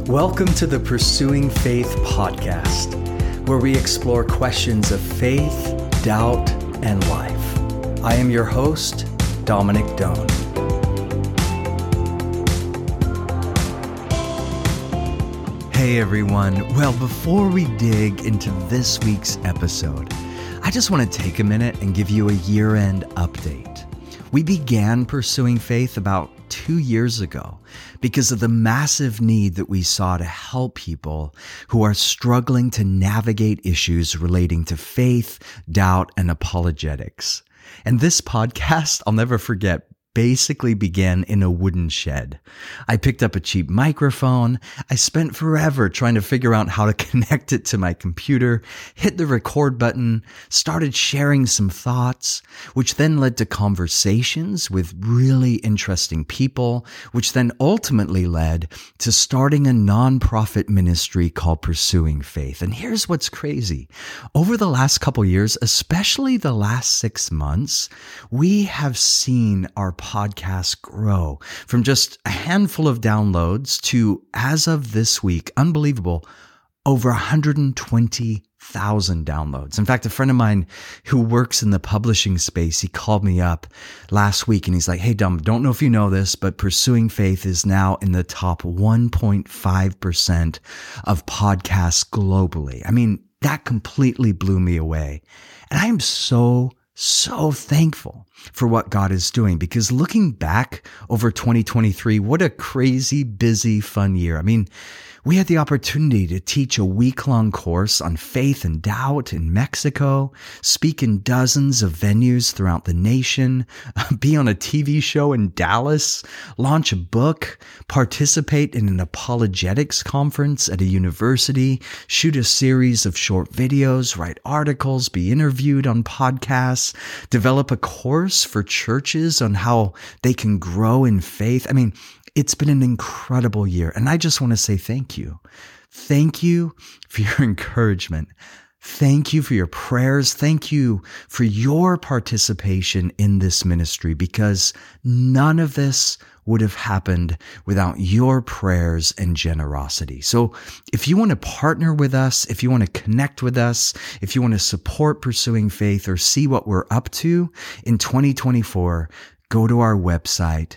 Welcome to the Pursuing Faith podcast, where we explore questions of faith, doubt, and life. I am your host, Dominic Doan. Hey everyone. Well, before we dig into this week's episode, I just want to take a minute and give you a year-end update. We began Pursuing Faith about 2 years ago because of the massive need that we saw to help people who are struggling to navigate issues relating to faith, doubt, and apologetics. And this podcast, I'll never forget, basically began in a wooden shed. I picked up a cheap microphone. I spent forever trying to figure out how to connect it to my computer, hit the record button, started sharing some thoughts, which then led to conversations with really interesting people, which then ultimately led to starting a nonprofit ministry called Pursuing Faith. And here's what's crazy. Over the last couple years, especially the last 6 months, we have seen our podcast grow from just a handful of downloads to, as of this week, unbelievable, over 120,000 downloads. In fact, a friend of mine who works in the publishing space, he called me up last week and he's like, "Hey, Dom, don't know if you know this, but Pursuing Faith is now in the top 1.5% of podcasts globally." I mean, that completely blew me away. And I am so thankful for what God is doing, because looking back over 2023, what a crazy, busy, fun year. I mean, we had the opportunity to teach a week-long course on faith and doubt in Mexico, speak in dozens of venues throughout the nation, be on a TV show in Dallas, launch a book, participate in an apologetics conference at a university, shoot a series of short videos, write articles, be interviewed on podcasts, develop a course for churches on how they can grow in faith. I mean, it's been an incredible year, and I just want to say thank you. Thank you for your encouragement. Thank you for your prayers. Thank you for your participation in this ministry, because none of this would have happened without your prayers and generosity. So if you want to partner with us, if you want to connect with us, if you want to support Pursuing Faith or see what we're up to in 2024, go to our website,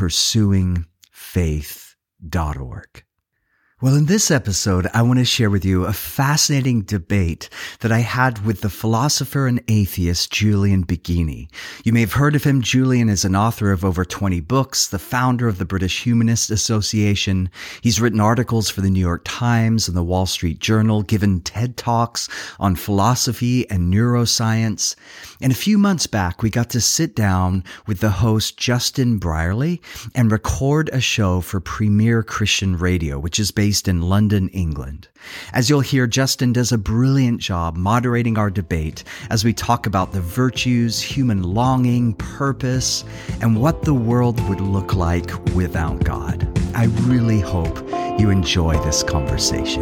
pursuingfaith.org. Well, in this episode, I want to share with you a fascinating debate that I had with the philosopher and atheist Julian Baggini. You may have heard of him. Julian is an author of over 20 books, the founder of the British Humanist Association. He's written articles for the New York Times and the Wall Street Journal, given TED Talks on philosophy and neuroscience. And a few months back, we got to sit down with the host Justin Brierley and record a show for Premier Christian Radio, which is based in London, England. As you'll hear, Justin does a brilliant job moderating our debate as we talk about the virtues, human longing, purpose, and what the world would look like without God. I really hope you enjoy this conversation.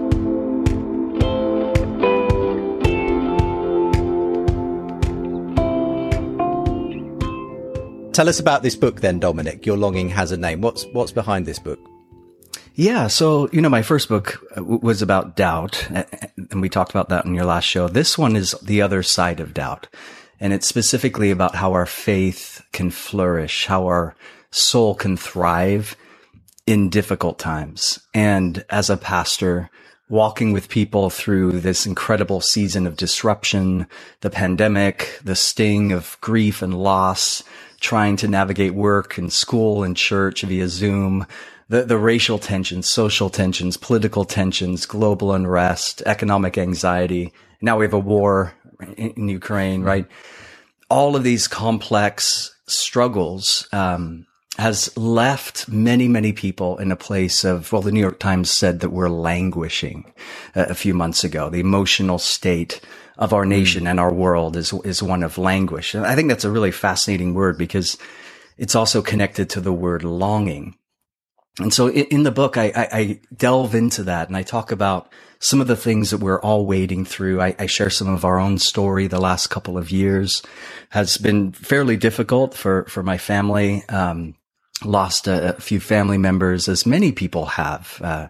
Tell us about this book then, Dominic. Your Longing Has a Name. What's behind this book? Yeah. So, my first book was about doubt, and we talked about that in your last show. This one is the other side of doubt. And it's specifically about how our faith can flourish, how our soul can thrive in difficult times. And as a pastor, walking with people through this incredible season of disruption, the pandemic, the sting of grief and loss, trying to navigate work and school and church via Zoom, the racial tensions, social tensions, political tensions, global unrest, economic anxiety. Now we have a war in Ukraine, right? All of these complex struggles has left many people in a place of, well, the New York Times said that we're languishing a few months ago. The emotional state of our nation and our world is one of languish. And I think that's a really fascinating word because it's also connected to the word longing. And so in the book, I delve into that and I talk about some of the things that we're all wading through. I share some of our own story. The last couple of years has been fairly difficult for my family. Lost a few family members, as many people have.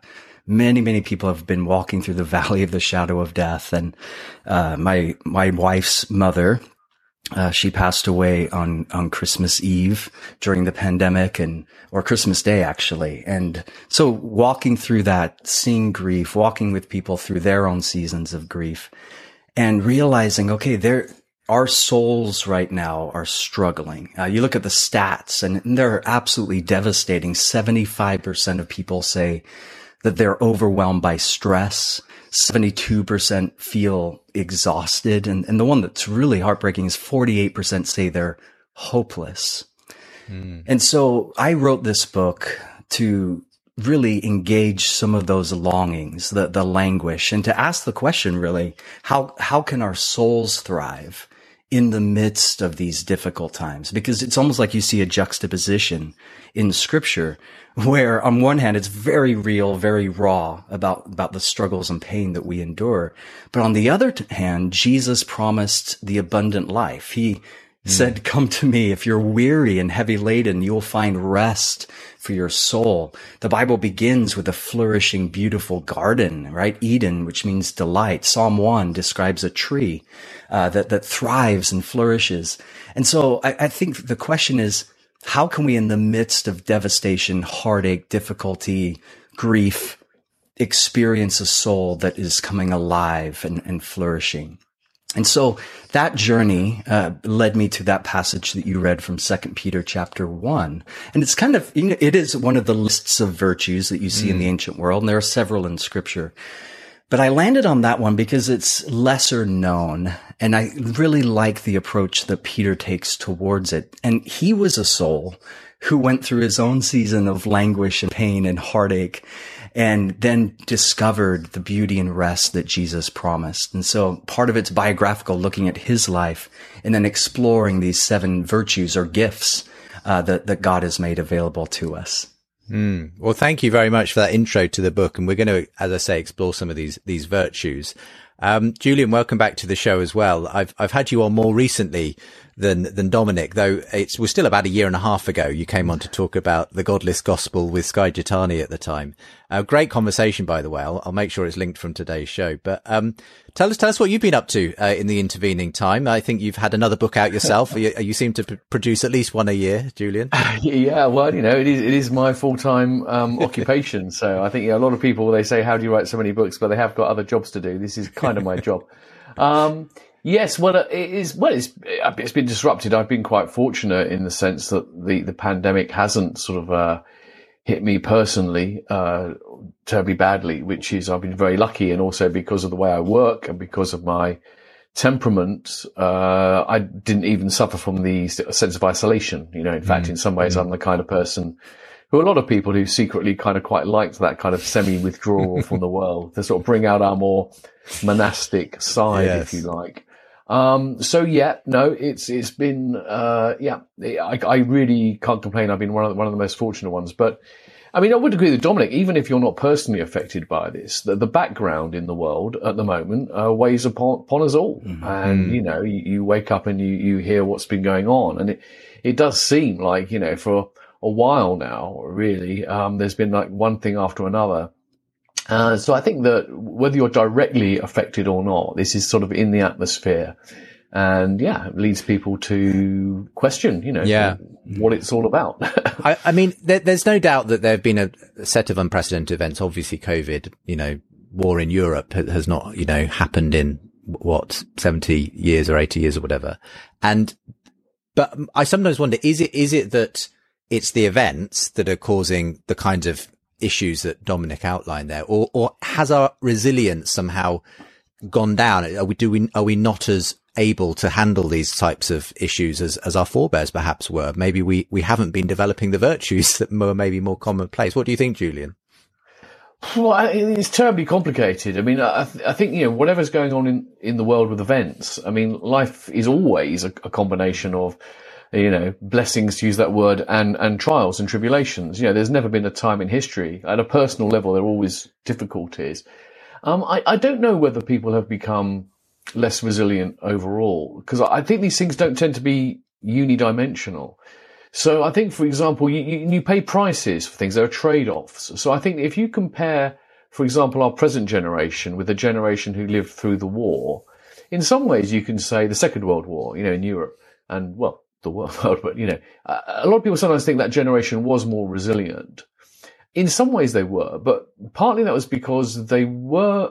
many people have been walking through the valley of the shadow of death. And, my wife's mother, she passed away on Christmas Eve during the pandemic or Christmas Day, actually. And so walking through that, seeing grief, walking with people through their own seasons of grief and realizing, okay, our souls right now are struggling. You look at the stats and they're absolutely devastating. 75% of people say that they're overwhelmed by stress. 72% feel exhausted. And the one that's really heartbreaking is 48% say they're hopeless. And so I wrote this book to really engage some of those longings, the languish, and to ask the question, really, how can our souls thrive in the midst of these difficult times? Because it's almost like you see a juxtaposition in scripture where on one hand, it's very real, very raw about the struggles and pain that we endure. But on the other hand, Jesus promised the abundant life. He said, come to me. If you're weary and heavy laden, you'll find rest for your soul. The Bible begins with a flourishing, beautiful garden, right? Eden, which means delight. Psalm 1 describes a tree that thrives and flourishes. And so I think the question is, how can we, in the midst of devastation, heartache, difficulty, grief, experience a soul that is coming alive and flourishing? And so that journey led me to that passage that you read from 2 Peter chapter 1. And it's kind of, it is one of the lists of virtues that you see in the ancient world, and there are several in scripture. But I landed on that one because it's lesser known, and I really like the approach that Peter takes towards it. And he was a soul who went through his own season of languish and pain and heartache, and then discovered the beauty and rest that Jesus promised. And so part of it's biographical, looking at his life, and then exploring these 7 virtues or gifts that God has made available to us. Well, thank you very much for that intro to the book. And we're going to, as I say, explore some of these virtues. Julian, welcome back to the show as well. I've had you on more recently than Dominic, though it was still about a year and a half ago. You came on to talk about the Godless Gospel with Skye Jethani at the time. Great conversation, by the way. I'll make sure it's linked from today's show. But tell us what you've been up to in the intervening time. I think you've had another book out yourself. You seem to produce at least one a year, Julian. Yeah, well, it is my full-time occupation. So I think a lot of people, they say, how do you write so many books? But they have got other jobs to do. This is kind of my job. Yes, well, it's been disrupted. I've been quite fortunate in the sense that the pandemic hasn't sort of hit me personally terribly badly, which is, I've been very lucky, and also because of the way I work and because of my temperament, I didn't even suffer from the sense of isolation. In fact, in some ways, I'm the kind of person who a lot of people who secretly kind of quite liked that kind of semi-withdrawal from the world, to sort of bring out our more monastic side, if you like. So yeah, no, it's been, I really can't complain. I've been one of the most fortunate ones, but I mean, I would agree with Dominic, even if you're not personally affected by this, the background in the world at the moment, weighs upon us all. Mm-hmm. And, you wake up and you hear what's been going on, and it does seem like, for a while now, really, there's been like one thing after another. So I think that whether you're directly affected or not, this is sort of in the atmosphere, and it leads people to question, what it's all about. I mean, there's no doubt that there have been a set of unprecedented events. Obviously, COVID, war in Europe has not, happened in 70 years or 80 years or whatever. But I sometimes wonder, is it that it's the events that are causing the kinds of issues that Dominic outlined there, or has our resilience somehow gone down? Are we not as able to handle these types of issues as our forebears perhaps were? Maybe we haven't been developing the virtues that were maybe more commonplace. What do you think, Julian? Well, it's terribly complicated. I mean, I think, whatever's going on in the world with events, I mean, life is always a combination of, blessings, to use that word, and trials and tribulations. There's never been a time in history. At a personal level, there are always difficulties. I don't know whether people have become less resilient overall, because I think these things don't tend to be unidimensional. So I think, for example, you pay prices for things. There are trade-offs. So I think if you compare for example, our present generation with the generation who lived through the war, in some ways you can say the Second World War, in Europe and, well, the world, but, a lot of people sometimes think that generation was more resilient. In some ways they were, but partly that was because they were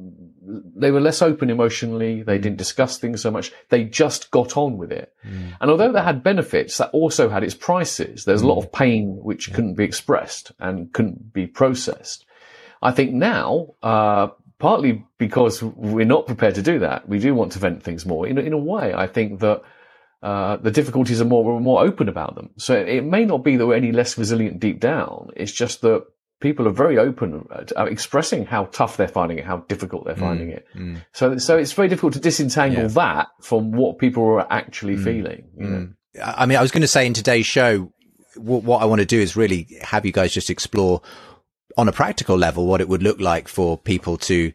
less open emotionally. They didn't discuss things so much. They just got on with it. And although that had benefits, that also had its prices. There's a lot of pain which couldn't be expressed and couldn't be processed. I think now, partly because we're not prepared to do that, we do want to vent things more. In a way, I think that the difficulties we're more open about them. So it may not be that we're any less resilient deep down. It's just that people are very open at expressing how tough they're finding it, how difficult they're finding it. So it's very difficult to disentangle that from what people are actually feeling. I mean, I was going to say in today's show, what I want to do is really have you guys just explore on a practical level what it would look like for people to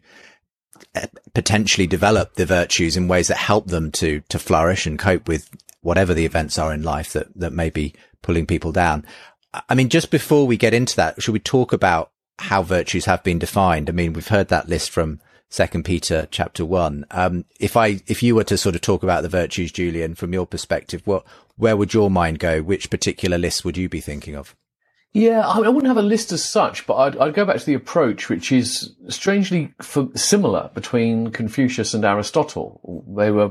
potentially develop the virtues in ways that help them to flourish and cope with whatever the events are in life that may be pulling people down. I mean, just before we get into that, should we talk about how virtues have been defined? I mean, we've heard that list from 2 Peter chapter 1. If you were to sort of talk about the virtues, Julian, from your perspective, where would your mind go? Which particular list would you be thinking of? Yeah, I wouldn't have a list as such, but I'd go back to the approach, which is strangely similar between Confucius and Aristotle. They were,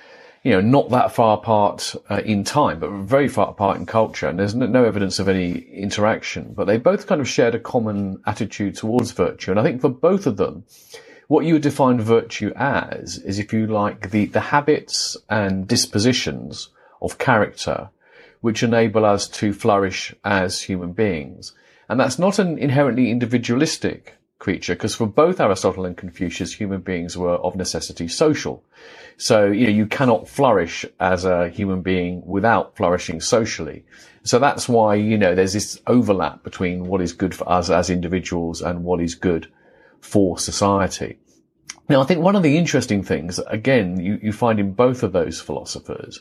not that far apart in time, but very far apart in culture, and there's no evidence of any interaction. But they both kind of shared a common attitude towards virtue, and I think for both of them, what you would define virtue as is, if you like, the habits and dispositions of character which enable us to flourish as human beings. And that's not an inherently individualistic creature, because for both Aristotle and Confucius, human beings were of necessity social. So, you cannot flourish as a human being without flourishing socially. So that's why, there's this overlap between what is good for us as individuals and what is good for society. Now, I think one of the interesting things, again, you find in both of those philosophers,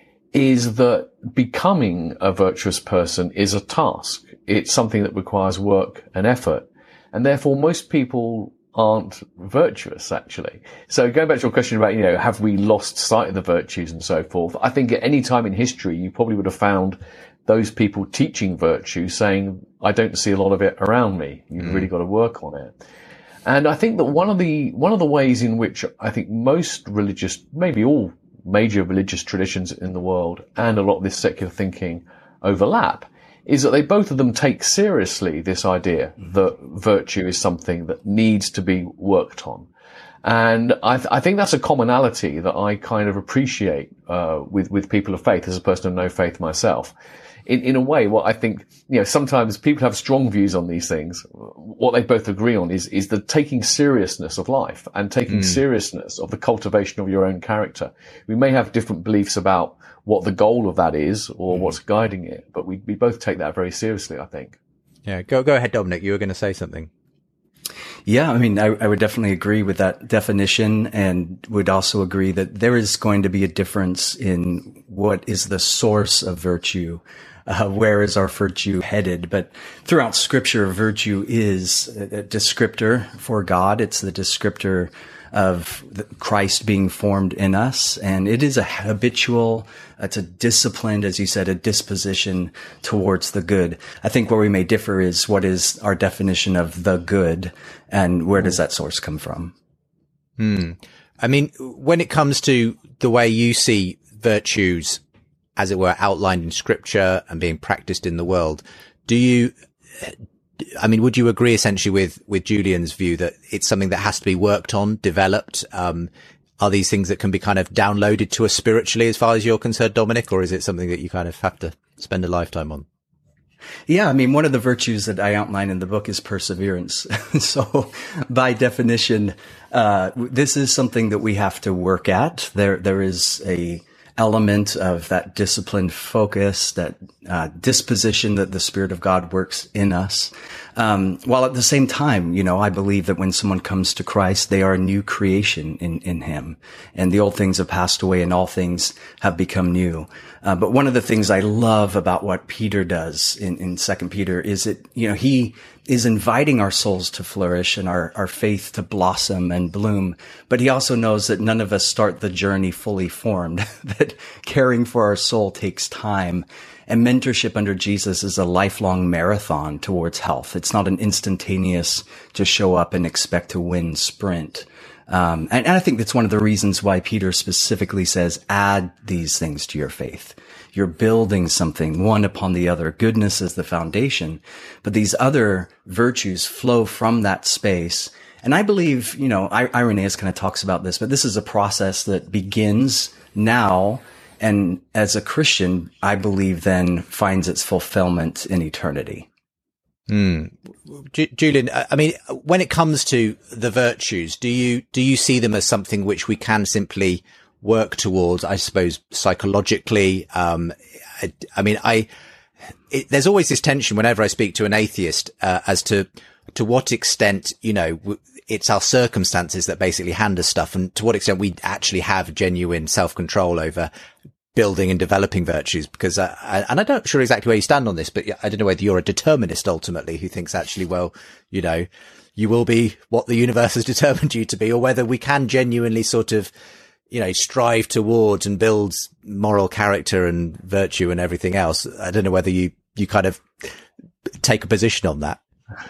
is that becoming a virtuous person is a task. It's something that requires work and effort. And therefore, most people aren't virtuous, actually. So going back to your question about, have we lost sight of the virtues and so forth? I think at any time in history, you probably would have found those people teaching virtue saying, I don't see a lot of it around me. You've really got to work on it. And I think that one of the ways in which I think most religious, maybe all major religious traditions in the world and a lot of this secular thinking overlap, is that they both of them take seriously this idea that virtue is something that needs to be worked on. And I think that's a commonality that I kind of appreciate with people of faith, as a person of no faith myself. In a way, what I think, sometimes people have strong views on these things. What they both agree on is the taking seriousness of life and taking seriousness of the cultivation of your own character. We may have different beliefs about what the goal of that is or what's guiding it, but we both take that very seriously, I think. Yeah, go ahead, Dominic. You were going to say something. Yeah, I mean, I would definitely agree with that definition, and would also agree that there is going to be a difference in what is the source of virtue. Where is our virtue headed? But throughout Scripture, virtue is a descriptor for God. It's the descriptor of Christ being formed in us. And it is a habitual, it's a disciplined, as you said, a disposition towards the good. I think where we may differ is what is our definition of the good, and where does that source come from? I mean, when it comes to the way you see virtues, as it were, outlined in Scripture and being practiced in the world, would you agree essentially with Julian's view that it's something that has to be worked on, developed? Are these things that can be kind of downloaded to us spiritually, as far as you're concerned, Dominic, or is it something that you kind of have to spend a lifetime on? Yeah, I mean, one of the virtues that I outline in the book is perseverance. So by definition, this is something that we have to work at. There is element of that disciplined focus, that disposition that the Spirit of God works in us. While at the same time, I believe that when someone comes to Christ, they are a new creation in Him, and the old things have passed away and all things have become new. But one of the things I love about what Peter does in 2 Peter is that, he is inviting our souls to flourish and our faith to blossom and bloom. But he also knows that none of us start the journey fully formed, that caring for our soul takes time. And mentorship under Jesus is a lifelong marathon towards health. It's not an instantaneous just show up and expect to win sprint. And I think that's one of the reasons why Peter specifically says, add these things to your faith. You're building something one upon the other. Goodness is the foundation, but these other virtues flow from that space. And I believe, Irenaeus kind of talks about this, but this is a process that begins now. And as a Christian, I believe then finds its fulfillment in eternity. Julian, I mean, when it comes to the virtues, do you see them as something which we can simply work towards, I suppose, psychologically? There's always this tension whenever I speak to an atheist, as to what extent, it's our circumstances that basically hand us stuff, and to what extent we actually have genuine self-control over building and developing virtues. Because, and I'm not sure exactly where you stand on this, but I don't know whether you're a determinist ultimately who thinks actually, well, you will be what the universe has determined you to be, or whether we can genuinely sort of, strive towards and build moral character and virtue and everything else. I don't know whether you kind of take a position on that.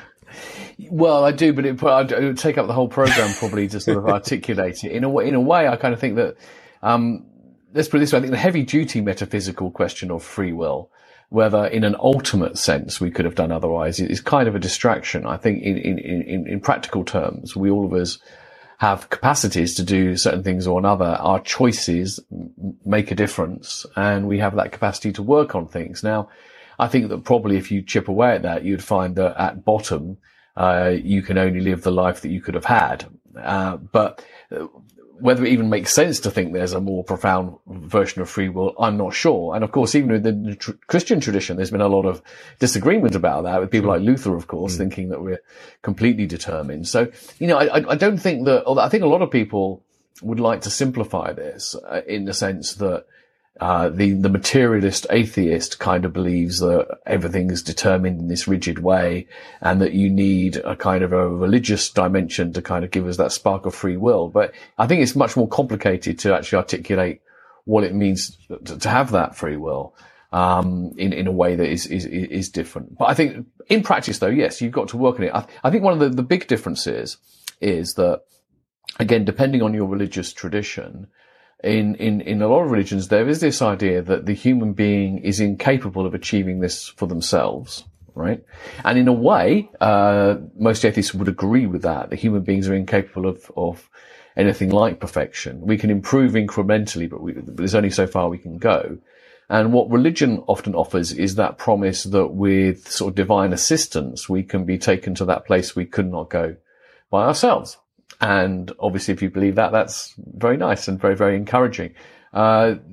Well, I do, but it would take up the whole program probably to sort of articulate it. In a way, I kind of think that, let's put it this way, I think the heavy duty metaphysical question of free will, whether in an ultimate sense we could have done otherwise, is kind of a distraction. I think in practical terms, we all of us have capacities to do certain things or another. Our choices make a difference, and we have that capacity to work on things. Now, I think that probably if you chip away at that, you'd find that at bottom, you can only live the life that you could have had. But whether it even makes sense to think there's a more profound version of free will, I'm not sure. And of course, even in the Christian tradition, there's been a lot of disagreement about that, with people like Luther, of course, thinking that we're completely determined. So, I don't think that, although I think a lot of people would like to simplify this in the sense that the materialist atheist kind of believes that everything is determined in this rigid way, and that you need a kind of a religious dimension to kind of give us that spark of free will. But I think it's much more complicated to actually articulate what it means to have that free will, in a way that is different. But I think in practice though, yes, you've got to work on it. I think one of the big differences is that, again, depending on your religious tradition, in a lot of religions, there is this idea that the human being is incapable of achieving this for themselves, right? And in a way, most atheists would agree with that. The human beings are incapable of anything like perfection. We can improve incrementally, but there's only so far we can go. And what religion often offers is that promise that with sort of divine assistance, we can be taken to that place we could not go by ourselves. And obviously, if you believe that, that's very nice and very, very encouraging. What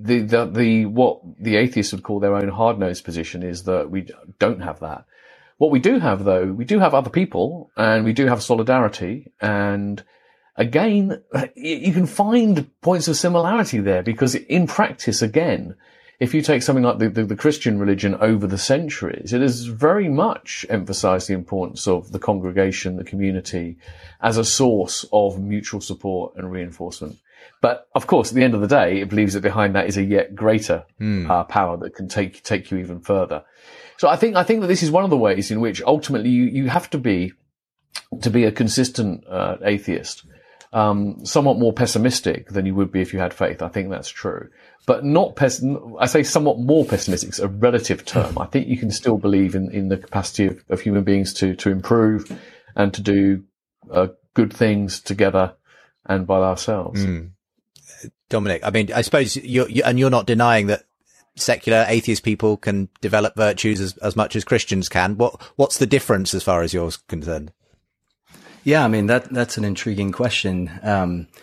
the atheists would call their own hard-nosed position is that we don't have that. What we do have, though, we do have other people, and we do have solidarity. And again, you can find points of similarity there, because in practice, again, if you take something like the Christian religion over the centuries, it has very much emphasized the importance of the congregation, the community, as a source of mutual support and reinforcement. But of course, at the end of the day, it believes that behind that is a yet greater power that can take you even further. So I think that this is one of the ways in which ultimately you have to be a consistent atheist, somewhat more pessimistic than you would be if you had faith. I think that's true. But I say somewhat more pessimistic. It's a relative term. I think you can still believe in the capacity of human beings to improve and to do good things together and by ourselves. Dominic, I mean, I suppose you're not denying that secular atheist people can develop virtues as much as Christians can. What's the difference as far as you're concerned? Yeah, I mean, that's an intriguing question.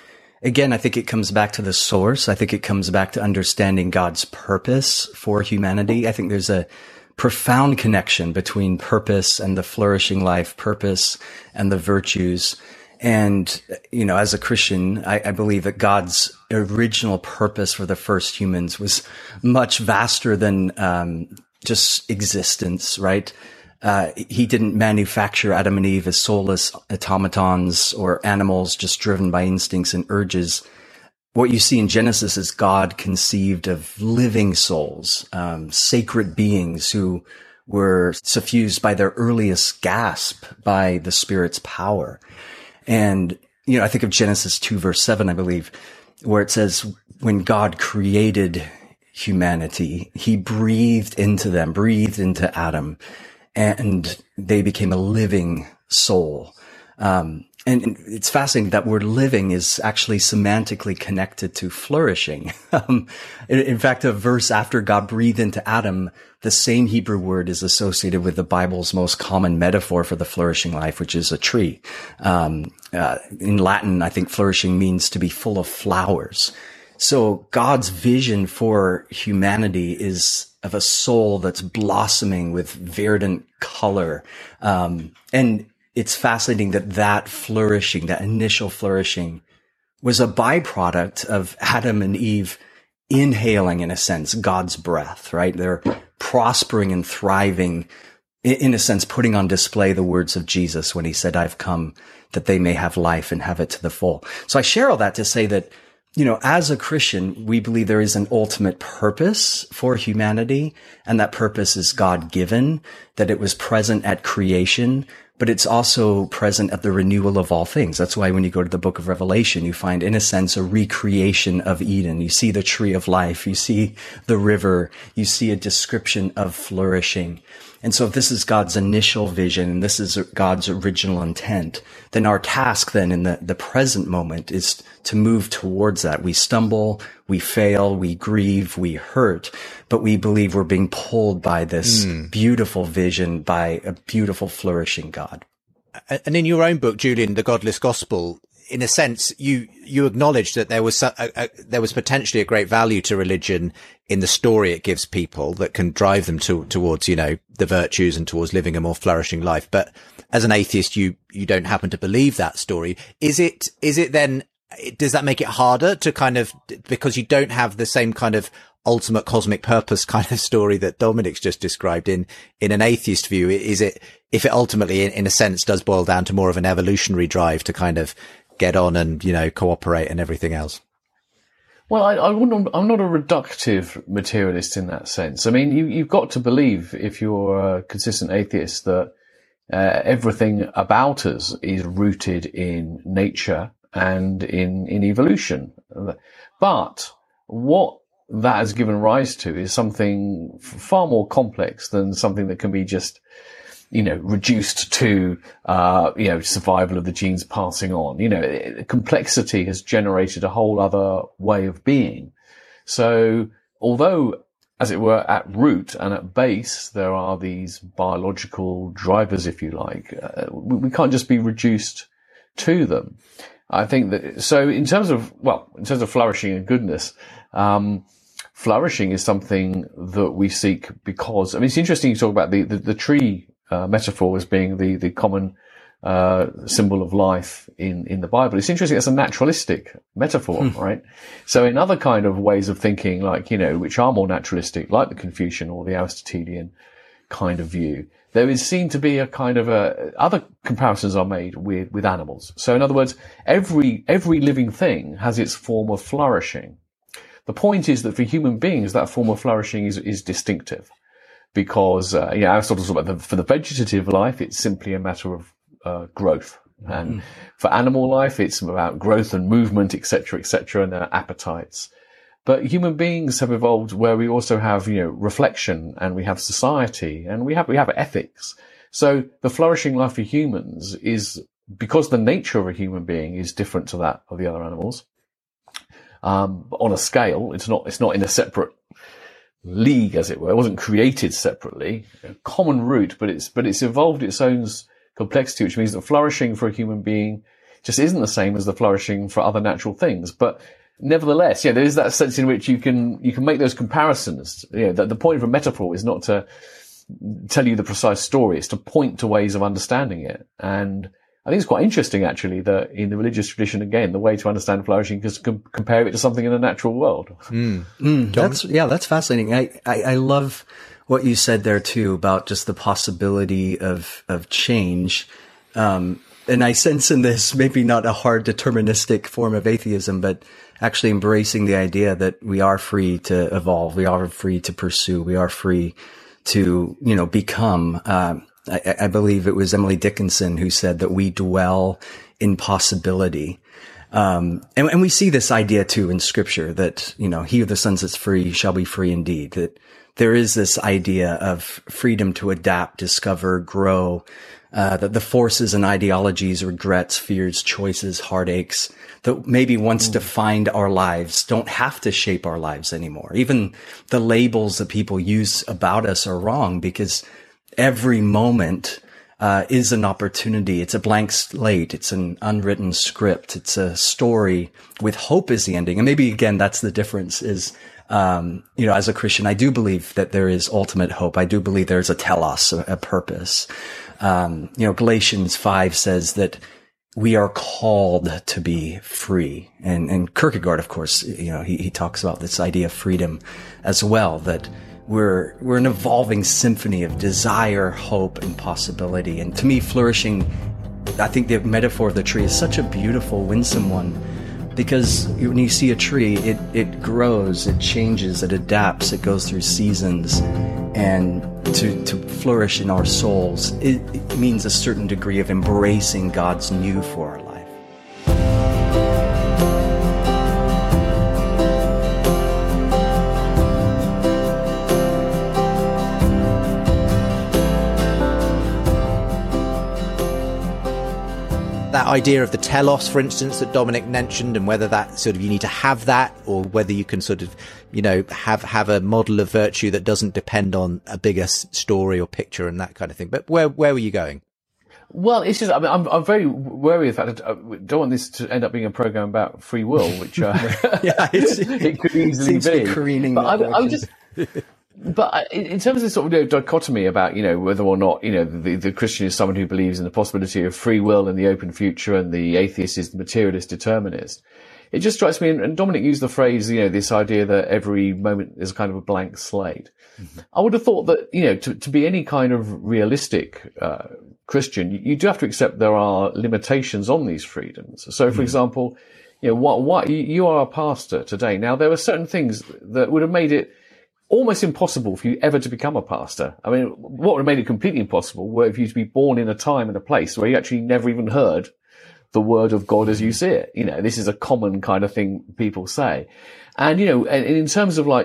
Again, I think it comes back to the source. I think it comes back to understanding God's purpose for humanity. I think there's a profound connection between purpose and the flourishing life, purpose and the virtues. And, as a Christian, I believe that God's original purpose for the first humans was much vaster than just existence, right? He didn't manufacture Adam and Eve as soulless automatons or animals just driven by instincts and urges. What you see in Genesis is God conceived of living souls, sacred beings who were suffused by their earliest gasp by the Spirit's power. And, I think of Genesis 2 verse 7, I believe, where it says, when God created humanity, he breathed into Adam, and they became a living soul. And it's fascinating that word living is actually semantically connected to flourishing. In fact, a verse after God breathed into Adam, the same Hebrew word is associated with the Bible's most common metaphor for the flourishing life, which is a tree. In Latin, I think flourishing means to be full of flowers. So God's vision for humanity is of a soul that's blossoming with verdant color. And it's fascinating that flourishing, that initial flourishing, was a byproduct of Adam and Eve inhaling, in a sense, God's breath, right? They're prospering and thriving, in a sense, putting on display the words of Jesus when he said, I've come that they may have life and have it to the full. So I share all that to say that, as a Christian, we believe there is an ultimate purpose for humanity, and that purpose is God-given, that it was present at creation, but it's also present at the renewal of all things. That's why when you go to the book of Revelation, you find, in a sense, a recreation of Eden. You see the tree of life, you see the river, you see a description of flourishing. And so if this is God's initial vision, and this is God's original intent, then our task then in the present moment is to move towards that. We stumble, we fail, we grieve, we hurt, but we believe we're being pulled by this beautiful vision, by a beautiful, flourishing God. And in your own book, Julian, The Godless Gospel, in a sense, you acknowledge that there was potentially a great value to religion in the story it gives people that can drive them towards, the virtues and towards living a more flourishing life. But as an atheist, you don't happen to believe that story. Is it then, does that make it harder to kind of, because you don't have the same kind of ultimate cosmic purpose kind of story that Dominic's just described in an atheist view? Is it, if it ultimately, in a sense, does boil down to more of an evolutionary drive to kind of get on and, cooperate and everything else? Well, I'm not a reductive materialist in that sense. I mean, you've got to believe, if you're a consistent atheist, that everything about us is rooted in nature and in evolution. But what that has given rise to is something far more complex than something that can be just, reduced to, survival of the genes passing on. Complexity has generated a whole other way of being. So although, as it were, at root and at base, there are these biological drivers, if you like, we can't just be reduced to them. I think that, so in terms of flourishing and goodness, flourishing is something that we seek because, it's interesting you talk about the tree metaphor as being the common symbol of life in the Bible. It's interesting, it's a naturalistic metaphor, right? So in other kind of ways of thinking, like, which are more naturalistic, like the Confucian or the Aristotelian kind of view, there is seen to be a kind of other comparisons are made with animals. So in other words, every living thing has its form of flourishing. The point is that for human beings, that form of flourishing is distinctive. Because, Aristotle talks about for the vegetative life, it's simply a matter of growth. And for animal life, it's about growth and movement, etc., and their appetites. But human beings have evolved where we also have, reflection, and we have society, and we have ethics. So the flourishing life for humans is, because the nature of a human being is different to that of the other animals, on a scale, it's not in a separate league, as it were. It wasn't created separately, a common root, but it's evolved its own complexity, which means that flourishing for a human being just isn't the same as the flourishing for other natural things. But nevertheless, there is that sense in which you can make those comparisons. That the point of a metaphor is not to tell you the precise story, it's to point to ways of understanding it. And I think it's quite interesting, actually, that in the religious tradition, again, the way to understand flourishing is to compare it to something in the natural world. That's fascinating. I love what you said there too about just the possibility of change. And I sense in this maybe not a hard deterministic form of atheism, but actually embracing the idea that we are free to evolve. We are free to pursue. We are free to, become. I believe it was Emily Dickinson who said that we dwell in possibility. And we see this idea too in scripture that, he who the Son sets free shall be free indeed. That there is this idea of freedom to adapt, discover, grow, that the forces and ideologies, regrets, fears, choices, heartaches that maybe once defined our lives don't have to shape our lives anymore. Even the labels that people use about us are wrong, because every moment is an opportunity. It's a blank slate. It's an unwritten script. It's a story with hope as the ending. And maybe again, that's the difference is, as a Christian, I do believe that there is ultimate hope. I do believe there's a telos, a purpose. Galatians 5 says that we are called to be free. And Kierkegaard, of course, he talks about this idea of freedom as well, that we're an evolving symphony of desire, hope, and possibility. And to me, flourishing, I think the metaphor of the tree is such a beautiful, winsome one, because when you see a tree, it grows, it changes, it adapts, it goes through seasons. And to flourish in our souls, it means a certain degree of embracing God's new for our life. That idea of the telos, for instance, that Dominic mentioned, and whether that sort of you need to have that, or whether you can sort of, have a model of virtue that doesn't depend on a bigger story or picture and that kind of thing. But where were you going? Well, it's just, I'm very wary of the fact that I don't want this to end up being a program about free will, which it could easily be. Careening But in terms of this sort of dichotomy about, whether or not, the Christian is someone who believes in the possibility of free will and the open future, and the atheist is the materialist determinist, it just strikes me, and Dominic used the phrase, this idea that every moment is kind of a blank slate. Mm-hmm. I would have thought that, to be any kind of realistic Christian, you do have to accept there are limitations on these freedoms. So, for example, what you are a pastor today. Now, there are certain things that would have made it almost impossible for you ever to become a pastor. I mean, what would have made it completely impossible were if you to be born in a time and a place where you actually never even heard the word of God as you see it. This is a common kind of thing people say. And, and in terms of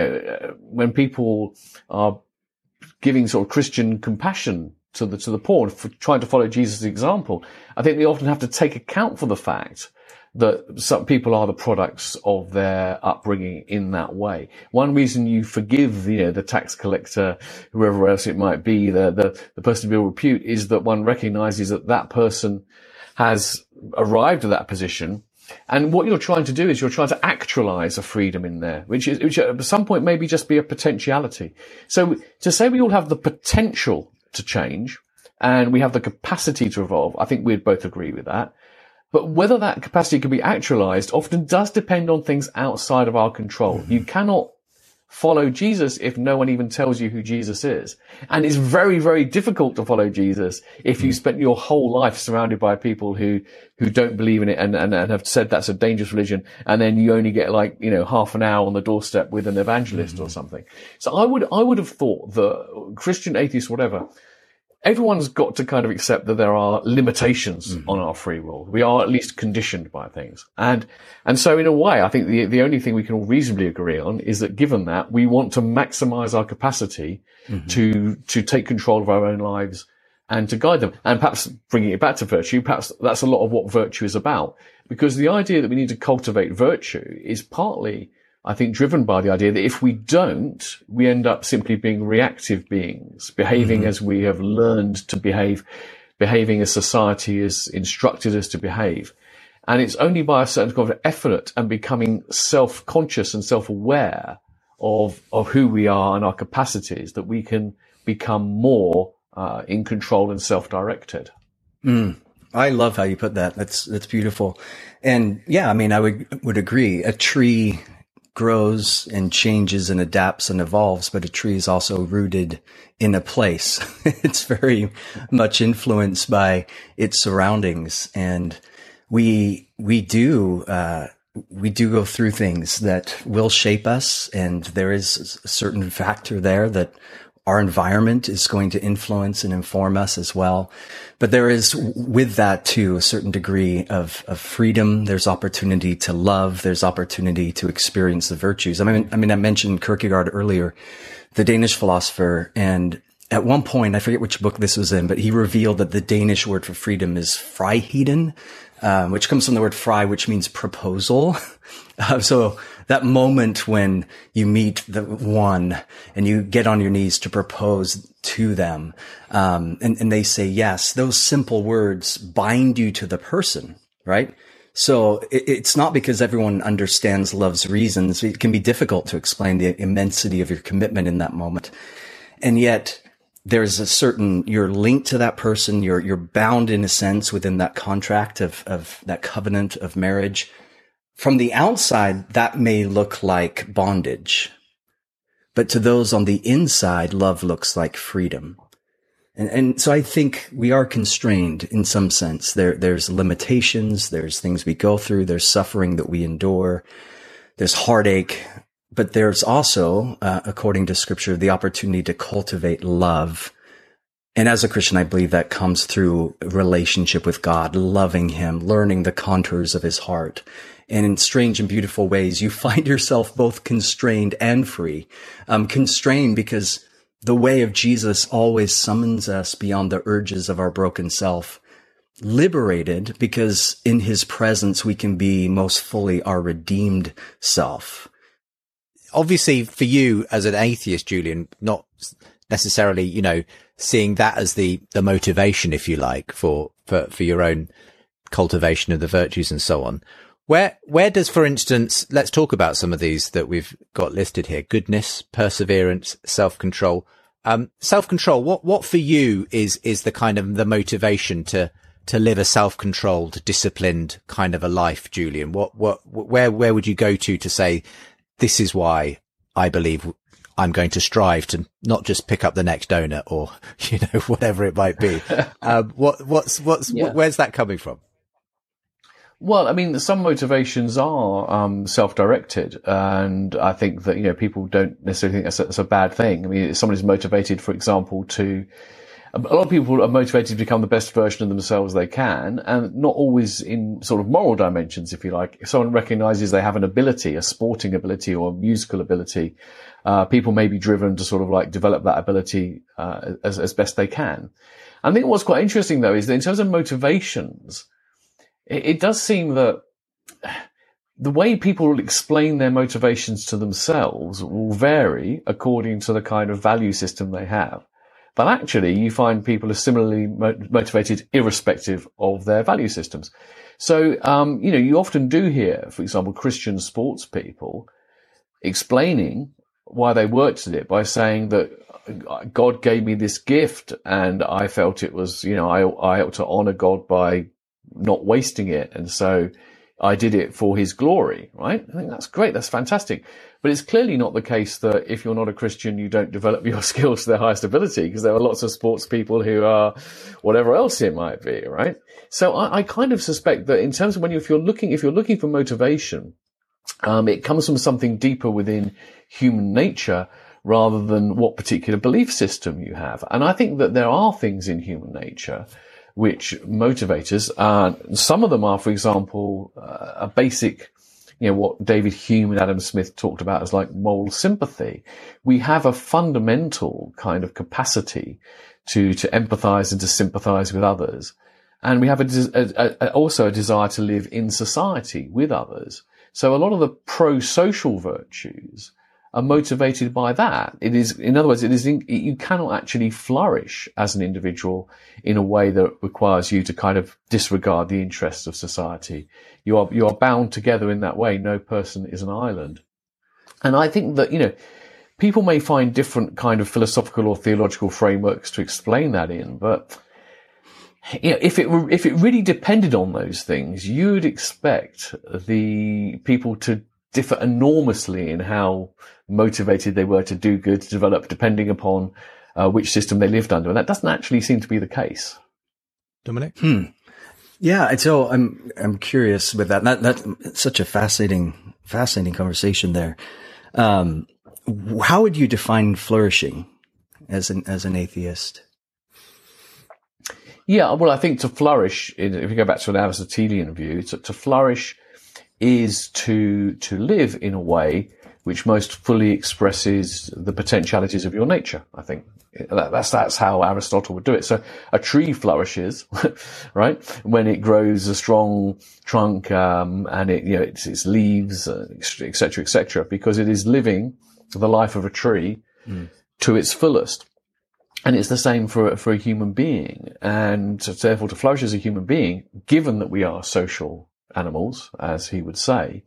when people are giving sort of Christian compassion to the poor for trying to follow Jesus' example, I think they often have to take account for the fact that some people are the products of their upbringing in that way. One reason you forgive, the tax collector, whoever else it might be, the person of ill repute, is that one recognizes that person has arrived at that position. And what you're trying to do is you're trying to actualize a freedom in there, which at some point maybe just be a potentiality. So to say we all have the potential to change and we have the capacity to evolve, I think we'd both agree with that. But whether that capacity can be actualized often does depend on things outside of our control. Mm-hmm. You cannot follow Jesus if no one even tells you who Jesus is. And it's very, very difficult to follow Jesus if you spent your whole life surrounded by people who don't believe in it and have said that's a dangerous religion. And then you only get half an hour on the doorstep with an evangelist or something. So I would have thought that Christian, atheist, whatever, everyone's got to kind of accept that there are limitations on our free will. We are at least conditioned by things. And so in a way, I think the only thing we can all reasonably agree on is that given that, we want to maximize our capacity to take control of our own lives and to guide them. And perhaps bringing it back to virtue, perhaps that's a lot of what virtue is about. Because the idea that we need to cultivate virtue is partly, I think, driven by the idea that if we don't, we end up simply being reactive beings, behaving as we have learned to behave, behaving as society has instructed us to behave. And it's only by a certain kind of effort and becoming self-conscious and self-aware of who we are and our capacities that we can become more in control and self-directed. I love how you put that. That's beautiful. And yeah, I mean, I would agree. A tree grows and changes and adapts and evolves, but a tree is also rooted in a place. It's very much influenced by its surroundings. And we do go through things that will shape us. And there is a certain factor there that our environment is going to influence and inform us as well. But there is with that too a certain degree of freedom. There's opportunity to love. There's opportunity to experience the virtues. I mean, I mentioned Kierkegaard earlier, the Danish philosopher. And at one point, I forget which book this was in, but he revealed that the Danish word for freedom is friheden, which comes from the word fri, which means proposal. So that moment when you meet the one and you get on your knees to propose to them, and they say yes, those simple words bind you to the person, right? So it's not because everyone understands love's reasons. It can be difficult to explain the immensity of your commitment in that moment. And yet there's a certain, you're linked to that person. You're bound in a sense within that contract of that covenant of marriage. From the outside, that may look like bondage, but to those on the inside, love looks like freedom. And so I think we are constrained in some sense. There's limitations. There's things we go through. There's suffering that we endure. There's heartache, but there's also, according to scripture, the opportunity to cultivate love. And as a Christian, I believe that comes through a relationship with God, loving him, learning the contours of his heart. And in strange and beautiful ways, you find yourself both constrained and free. Constrained because the way of Jesus always summons us beyond the urges of our broken self. Liberated because in his presence, we can be most fully our redeemed self. Obviously, for you as an atheist, Julian, not necessarily, seeing that as the motivation, if you like, for your own cultivation of the virtues and so on. Where does, for instance, let's talk about some of these that we've got listed here: goodness, perseverance, self-control. Self-control, what for you is the kind of the motivation to live a self-controlled, disciplined kind of a life, Julian? Where would you go to say, this is why I believe I'm going to strive to not just pick up the next donut or, whatever it might be. Where's that coming from? Well, I mean, some motivations are self-directed, and I think that people don't necessarily think that's a bad thing. I mean, if someone is motivated, for example, a lot of people are motivated to become the best version of themselves they can, and not always in sort of moral dimensions, if you like. If someone recognizes they have an ability, a sporting ability or a musical ability, people may be driven to sort of like develop that ability as best they can. I think what's quite interesting, though, is that in terms of motivations, it does seem that the way people explain their motivations to themselves will vary according to the kind of value system they have. But actually, you find people are similarly motivated irrespective of their value systems. So, you often do hear, for example, Christian sports people explaining why they worked at it by saying that God gave me this gift and I felt it was, I ought to honor God by not wasting it. And so I did it for his glory, right? I think that's great. That's fantastic. But it's clearly not the case that if you're not a Christian, you don't develop your skills to their highest ability, because there are lots of sports people who are whatever else it might be, right? So I kind of suspect that in terms of if you're looking for motivation, it comes from something deeper within human nature rather than what particular belief system you have. And I think that there are things in human nature which motivate us. Some of them are, for example, a basic, what David Hume and Adam Smith talked about as like moral sympathy. We have a fundamental kind of capacity to empathize and to sympathize with others. And we have also a desire to live in society with others. So a lot of the pro-social virtues are motivated by that. It is, in other words, you cannot actually flourish as an individual in a way that requires you to kind of disregard the interests of society. You are bound together in that way. No person is an island. And I think that, people may find different kind of philosophical or theological frameworks to explain that in, but if it really depended on those things, you would expect the people to differ enormously in how motivated they were to do good, to develop, depending upon which system they lived under. And that doesn't actually seem to be the case. Dominic? Yeah. So I'm curious with that. That's such a fascinating conversation there. How would you define flourishing as an atheist? Yeah, well, I think to flourish, if you go back to an Aristotelian view, to flourish is to live in a way which most fully expresses the potentialities of your nature. I think that's how Aristotle would do it. So a tree flourishes, right, when it grows a strong trunk, and its leaves, et cetera, because it is living the life of a tree to its fullest. And it's the same for a human being. And therefore, to flourish as a human being, given that we are social animals, as he would say,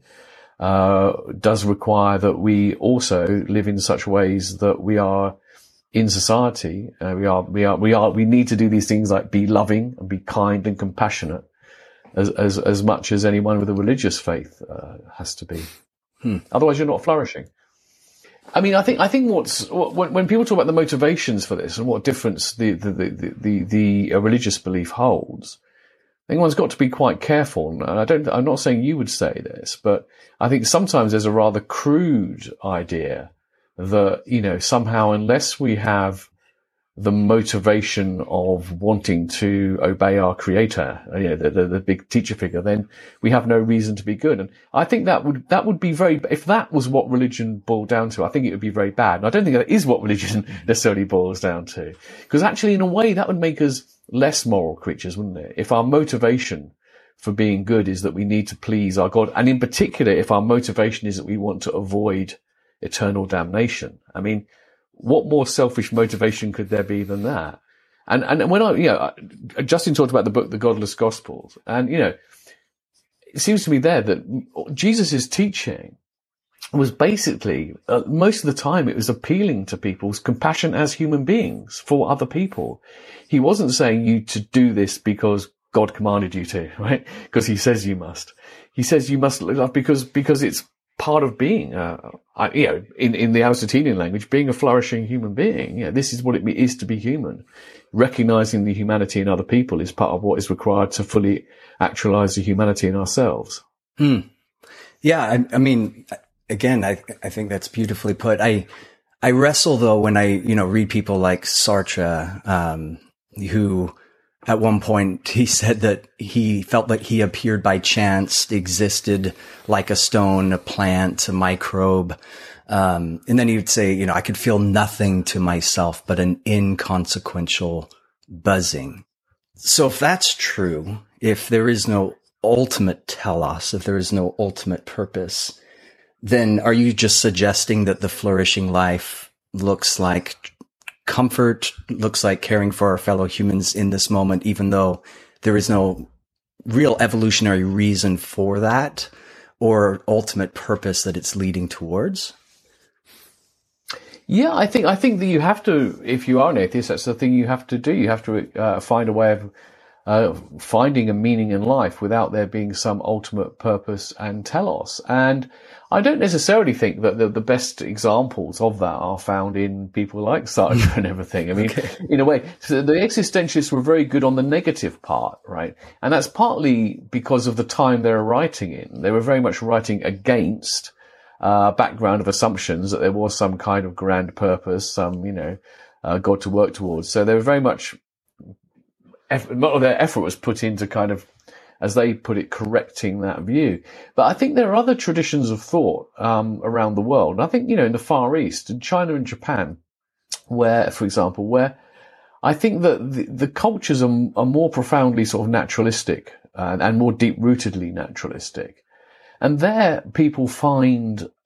does require that we also live in such ways that we are in society. We need to do these things like be loving and be kind and compassionate as much as anyone with a religious faith has to be. Otherwise, you're not flourishing. I mean, I think when people talk about the motivations for this and what difference the religious belief holds, I think one's got to be quite careful. And I'm not saying you would say this, but I think sometimes there's a rather crude idea that, somehow unless we have the motivation of wanting to obey our creator, the big teacher figure, then we have no reason to be good. And I think that would be if that was what religion boiled down to, I think it would be very bad. And I don't think that is what religion necessarily boils down to. Because actually, in a way, that would make us less moral creatures, wouldn't it? If our motivation for being good is that we need to please our God, and in particular, if our motivation is that we want to avoid eternal damnation. I mean, what more selfish motivation could there be than that? And when Justin talked about the book, The Godless Gospels, and, it seems to me there that Jesus' teaching was basically, most of the time it was appealing to people's compassion as human beings for other people. He wasn't saying you to do this because God commanded you to, right? Because he says you must. He says you must love because it's part of being, in the Aristotelian language, being a flourishing human being. This is what it is to be human. Recognizing the humanity in other people is part of what is required to fully actualize the humanity in ourselves. Yeah. I mean, again, I think that's beautifully put. I wrestle though when I, read people like Sartre, who at one point he said that he felt like he appeared by chance, existed like a stone, a plant, a microbe. And then he would say, I could feel nothing to myself but an inconsequential buzzing. So if that's true, if there is no ultimate telos, if there is no ultimate purpose, then are you just suggesting that the flourishing life looks like comfort, looks like caring for our fellow humans in this moment, even though there is no real evolutionary reason for that or ultimate purpose that it's leading towards? Yeah, I think that you have to, if you are an atheist, that's the thing you have to do. You have to find a way of finding a meaning in life without there being some ultimate purpose and telos. And I don't necessarily think that the best examples of that are found in people like Sartre and everything. I mean, in a way, so the existentialists were very good on the negative part, right? And that's partly because of the time they were writing in. They were very much writing against background of assumptions that there was some kind of grand purpose, some, God to work towards. So they were very much, a lot of their effort was put into kind of, as they put it, correcting that view. But I think there are other traditions of thought around the world. And I think, in the Far East, in China and Japan, where I think that the cultures are more profoundly sort of naturalistic and more deep-rootedly naturalistic. And there people find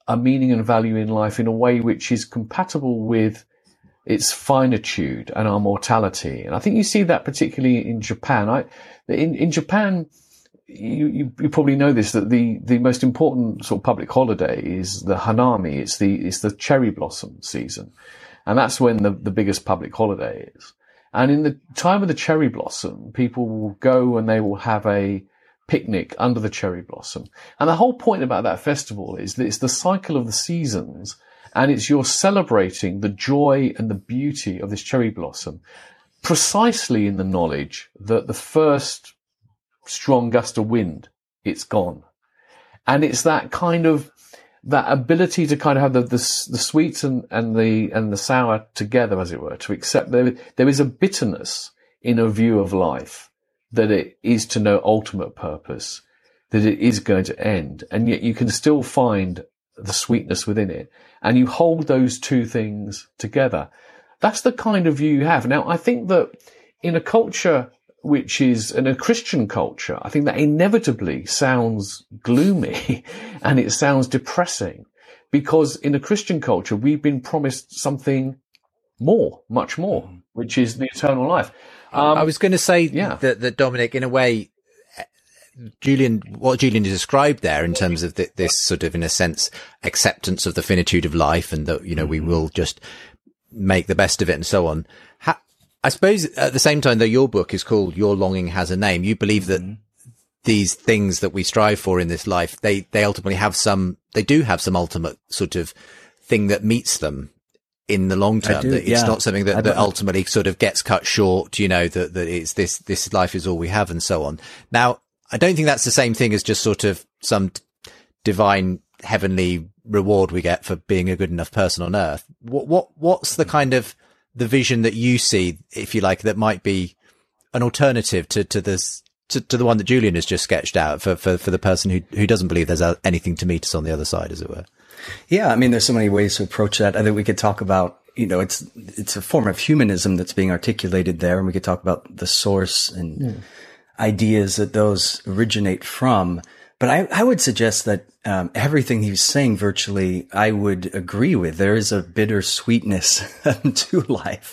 a meaning and value in life in a way which is compatible with its finitude and our mortality. And I think you see that particularly in Japan. In Japan, you probably know this, that the most important sort of public holiday is the Hanami. It's the cherry blossom season. And that's when the biggest public holiday is. And in the time of the cherry blossom, people will go and they will have a picnic under the cherry blossom. And the whole point about that festival is that it's the cycle of the seasons, and you're celebrating the joy and the beauty of this cherry blossom, precisely in the knowledge that the first strong gust of wind, it's gone. And it's that kind of, that ability to kind of have the sweet and the sour together, as it were, to accept there is a bitterness in a view of life, that it is to no ultimate purpose, that it is going to end, and yet you can still find the sweetness within it, and you hold those two things together. That's the kind of view you have. Now, I think that in a culture which is in a Christian culture, I think that inevitably sounds gloomy and it sounds depressing, because in a Christian culture, we've been promised something more, much more, which is the eternal life. I was going to say that Dominic, in a way, what Julian described there in terms of this sort of, in a sense, acceptance of the finitude of life, and that, we will just make the best of it and so on. I suppose at the same time, though, your book is called Your Longing Has a Name. You believe that these things that we strive for in this life, they ultimately do have some ultimate sort of thing that meets them in the long term. It's not something that ultimately sort of gets cut short, that it's this life is all we have and so on. Now, I don't think that's the same thing as just sort of some divine heavenly reward we get for being a good enough person on earth. What's the kind of the vision that you see, if you like, that might be an alternative to the one that Julian has just sketched out for the person who doesn't believe there's anything to meet us on the other side, as it were? Yeah, I mean, there's so many ways to approach that. I think we could talk about, it's a form of humanism that's being articulated there, and we could talk about the source and ideas that those originate from. But I would suggest that everything he was saying, virtually, I would agree with. There is a bittersweetness to life.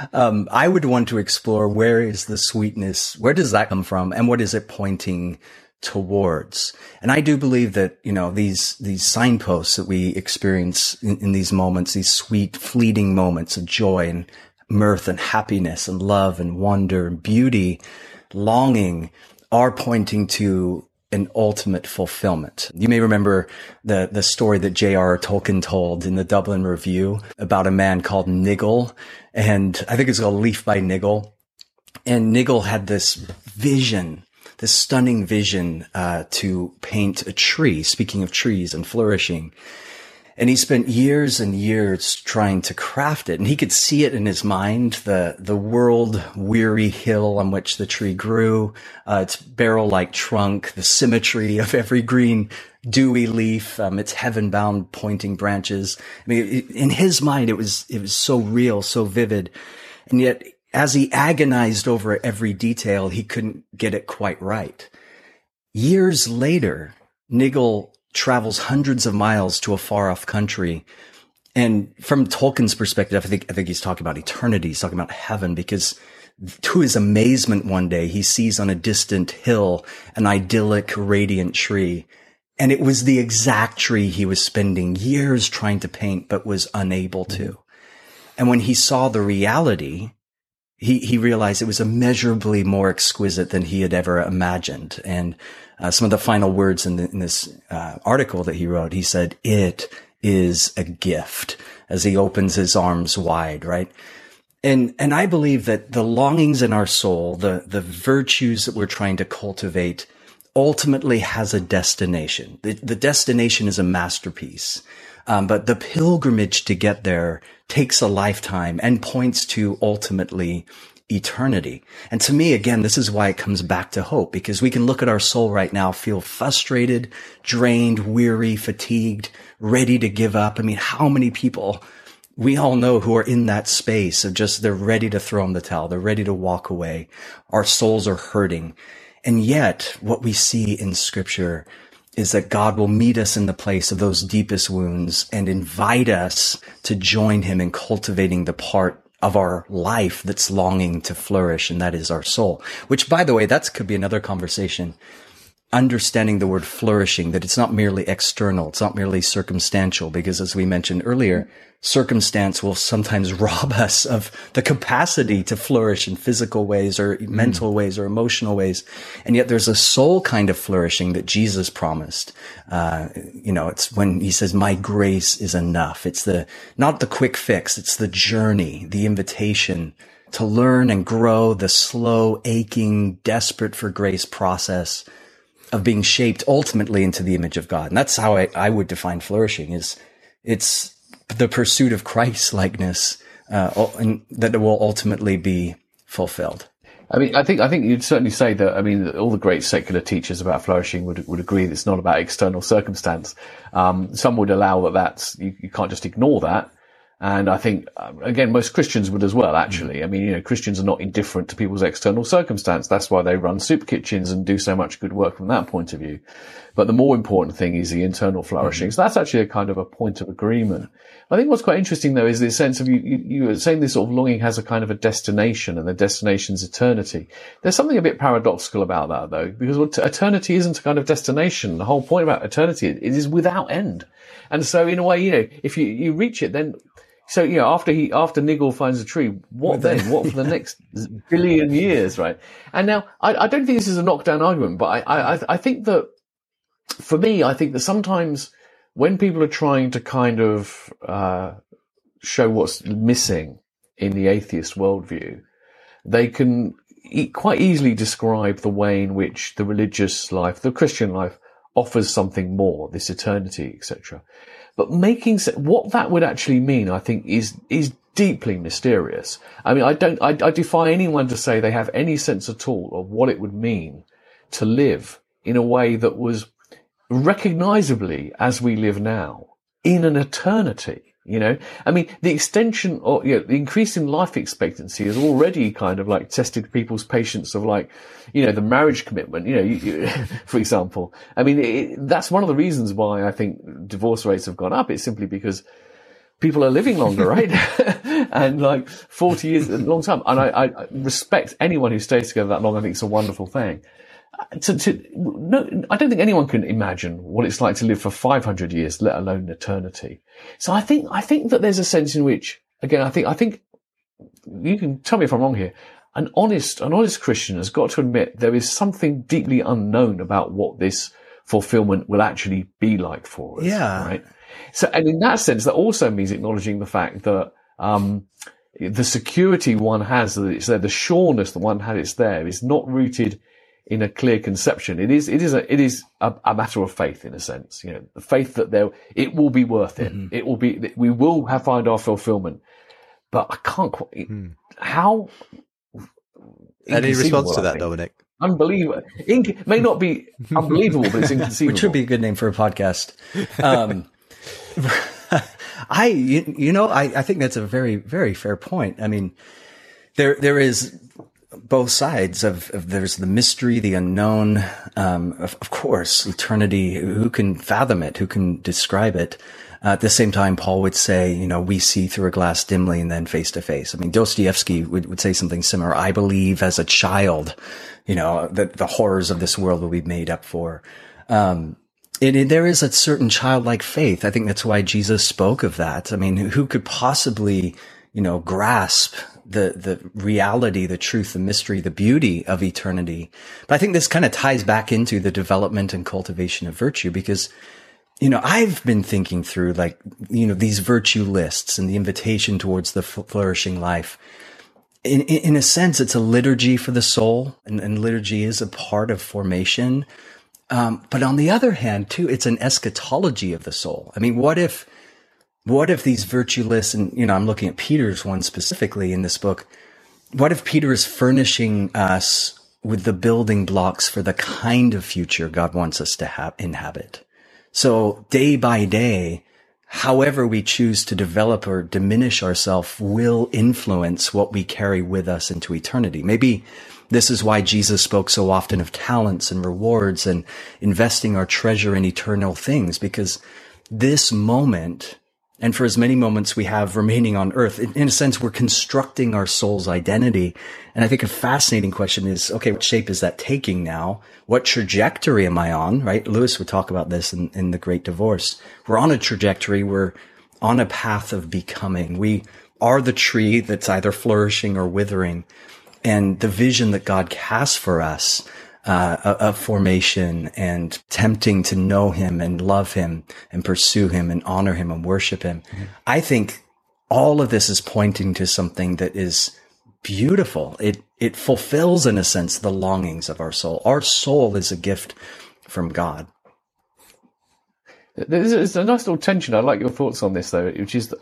I would want to explore, where is the sweetness? Where does that come from? And what is it pointing towards? And I do believe that, these signposts that we experience in these moments, these sweet, fleeting moments of joy and mirth and happiness and love and wonder and beauty, longing, are pointing to an ultimate fulfillment. You may remember the story that J.R.R. Tolkien told in the Dublin Review about a man called Nigel. And I think it's called Leaf by Nigel. And Nigel had this vision, this stunning vision, to paint a tree, speaking of trees and flourishing. And he spent years and years trying to craft it. And he could see it in his mind, the world-weary hill on which the tree grew, its barrel-like trunk, the symmetry of every green, dewy leaf, its heaven-bound pointing branches. I mean, in his mind, it was so real, so vivid. And yet, as he agonized over every detail, he couldn't get it quite right. Years later, Nigel travels hundreds of miles to a far-off country. And from Tolkien's perspective, I think he's talking about eternity. He's talking about heaven, because to his amazement one day, he sees on a distant hill an idyllic, radiant tree. And it was the exact tree he was spending years trying to paint, but was unable to. And when he saw the reality, he realized it was immeasurably more exquisite than he had ever imagined. And some of the final words in this article that he wrote, he said, "It is a gift," as he opens his arms wide, right? And I believe that the longings in our soul, the virtues that we're trying to cultivate, ultimately has a destination. The destination is a masterpiece. But the pilgrimage to get there takes a lifetime and points to ultimately eternity. And to me, again, this is why it comes back to hope, because we can look at our soul right now, feel frustrated, drained, weary, fatigued, ready to give up. I mean, how many people we all know who are in that space of just, they're ready to throw in the towel. They're ready to walk away. Our souls are hurting. And yet what we see in scripture is that God will meet us in the place of those deepest wounds and invite us to join him in cultivating the part of our life that's longing to flourish, and that is our soul. Which, by the way, that could be another conversation. Understanding the word flourishing, that it's not merely external, it's not merely circumstantial, because as we mentioned earlier, circumstance will sometimes rob us of the capacity to flourish in physical ways or mental ways or emotional ways. And yet there's a soul kind of flourishing that Jesus promised. It's when he says, my grace is enough. It's not the quick fix. It's the journey, the invitation to learn and grow, the slow, aching, desperate for grace process of being shaped ultimately into the image of God. And that's how I would define flourishing, is it's the pursuit of Christ-likeness, and that it will ultimately be fulfilled. I mean, I think you'd certainly say that, I mean, all the great secular teachers about flourishing would agree that it's not about external circumstance. Some would allow that you can't just ignore that. And I think, again, most Christians would as well, actually. I mean, Christians are not indifferent to people's external circumstance. That's why they run soup kitchens and do so much good work from that point of view. But the more important thing is the internal flourishing. So that's actually a kind of a point of agreement. I think what's quite interesting, though, is this sense of you were saying this sort of longing has a kind of a destination, and the destination's eternity. There's something a bit paradoxical about that, though, because eternity isn't a kind of destination. The whole point about eternity, it is without end. And so, in a way, if you reach it, then... So, after Nigel finds a tree, what then? What for the next billion years, right? And now, I don't think this is a knockdown argument, but I think that, for me, I think that sometimes when people are trying to kind of show what's missing in the atheist worldview, they can quite easily describe the way in which the religious life, the Christian life, offers something more, this eternity, etc. But what that would actually mean, I think, is deeply mysterious. I mean, I defy anyone to say they have any sense at all of what it would mean to live in a way that was recognizably as we live now in an eternity. I mean, the extension or, the increase in life expectancy has already kind of like tested people's patience of the marriage commitment, for example. I mean, that's one of the reasons why I think divorce rates have gone up. It's simply because people are living longer, right? And 40 years is a long time. And I respect anyone who stays together that long. I think it's a wonderful thing. No, I don't think anyone can imagine what it's like to live for 500 years, let alone eternity. So I think that there's a sense in which, again, I think you can tell me if I'm wrong here. An honest Christian has got to admit there is something deeply unknown about what this fulfillment will actually be like for us. Yeah. Right. So, and in that sense, that also means acknowledging the fact that, the security one has, that it's there, the sureness that one had, it's there, is not rooted in a clear conception. It is a matter of faith, in a sense, the faith that it will be worth it. Mm-hmm. It will be, we will find our fulfillment, but I can't quite, how? Any response to that, Dominic? Unbelievable. May not be unbelievable, but it's inconceivable. Which would be a good name for a podcast. I think that's a very, very fair point. I mean, there is both sides of there's the mystery, the unknown, of course, eternity. Who can fathom it? Who can describe it? At the same time, Paul would say, we see through a glass dimly and then face to face. I mean, Dostoevsky would say something similar. I believe as a child, that the horrors of this world will be made up for. There is a certain childlike faith. I think that's why Jesus spoke of that. I mean, who could possibly, grasp the reality, the truth, the mystery, the beauty of eternity? But I think this kind of ties back into the development and cultivation of virtue, because, I've been thinking through these virtue lists and the invitation towards the flourishing life. In a sense, it's a liturgy for the soul, and liturgy is a part of formation. But on the other hand, too, it's an eschatology of the soul. I mean, what if these virtue lists, and, I'm looking at Peter's one specifically in this book, what if Peter is furnishing us with the building blocks for the kind of future God wants us to inhabit? So day by day, however we choose to develop or diminish ourselves will influence what we carry with us into eternity. Maybe This is why Jesus spoke so often of talents and rewards and investing our treasure in eternal things, because this moment, and for as many moments we have remaining on earth, in a sense, we're constructing our soul's identity. And I think a fascinating question is, okay, what shape is that taking now? What trajectory am I on, right? Lewis would talk about this in The Great Divorce. We're on a trajectory. We're on a path of becoming. We are the tree that's either flourishing or withering. And the vision that God casts for us, of formation and tempting to know him and love him and pursue him and honor him and worship him. Mm-hmm. I think all of this is pointing to something that is beautiful. It fulfills, in a sense, the longings of our soul. Our soul is a gift from God. There's a nice little tension. I like your thoughts on this, though, which is,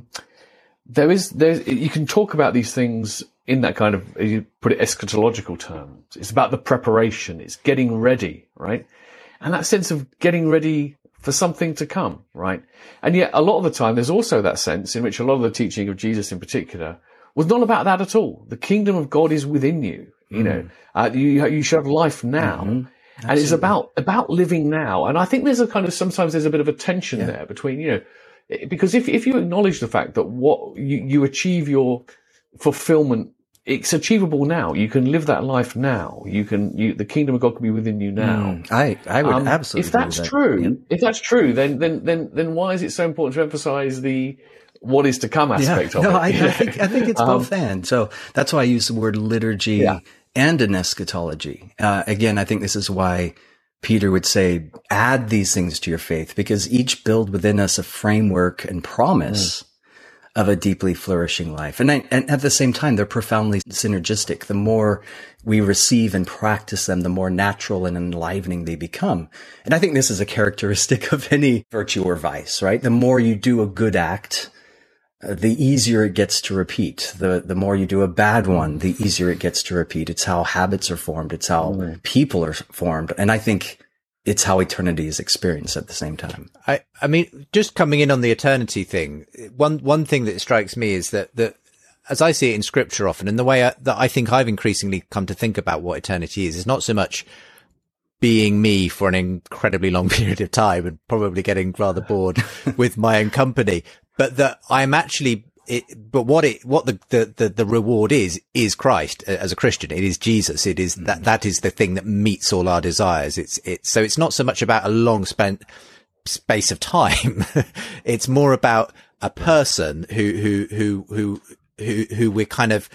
you can talk about these things in that kind of, you put it, eschatological terms. It's about the preparation. It's getting ready, right? And that sense of getting ready for something to come, right? And yet a lot of the time there's also that sense in which a lot of the teaching of Jesus in particular was not about that at all. The kingdom of God is within you. You know, you should have life now. Mm-hmm. And it's about living now. And I think there's a kind of, sometimes there's a bit of a tension there between, you know, because if you acknowledge the fact that what you achieve your fulfillment, it's achievable now. You can live that life now. The kingdom of God can be within you now. I would absolutely. If that's true, then why is it so important to emphasize the what is to come aspect of it? I think it's both and. So that's why I use the word liturgy and an eschatology. Again, I think this is why Peter would say, add these things to your faith, because each build within us a framework and promise of a deeply flourishing life. And at the same time, they're profoundly synergistic. The more we receive and practice them, the more natural and enlivening they become. And I think this is a characteristic of any virtue or vice, right? The more you do a good act, the easier it gets to repeat. The more you do a bad one, the easier it gets to repeat. It's how habits are formed. It's how people are formed. And I think it's how eternity is experienced at the same time. I mean, just coming in on the eternity thing, one thing that strikes me is that as I see it in scripture often, and the way that I think I've increasingly come to think about what eternity is not so much being me for an incredibly long period of time and probably getting rather bored with my own company, but that I'm actually, what the reward is Christ as a Christian. It is Jesus. It is that is the thing that meets all our desires. So it's not so much about a long spent space of time. It's more about a person who we're kind of,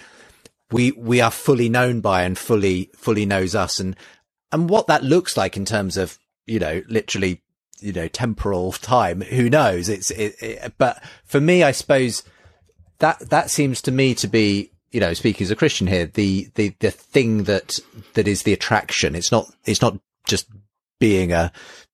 we are fully known by and fully knows us, and what that looks like in terms of, literally, temporal time, who knows? But for me, I suppose that seems to me to be, speaking as a Christian here, the thing that is the attraction. It's not just being a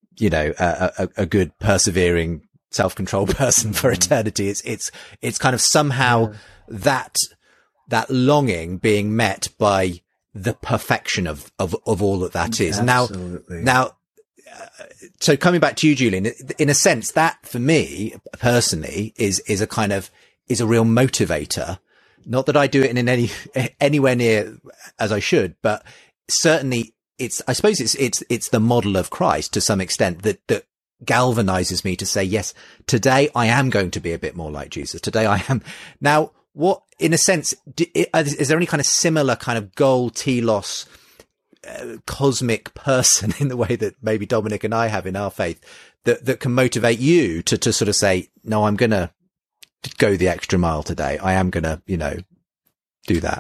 good, persevering, self-controlled person for eternity. It's kind of somehow that longing being met by the perfection of all that is. Absolutely. Now, so coming back to you, Julian, in a sense, that for me personally is a real motivator. Not that I do it in anywhere near as I should, but certainly I suppose it's the model of Christ to some extent that galvanizes me to say, yes, today I am going to be a bit more like Jesus. Today I am. Now, what, in a sense, is there any kind of similar kind of goal, telos, cosmic person in the way that maybe Dominic and I have in our faith that can motivate you to sort of say, no, I'm going to go the extra mile today. I am going to, do that.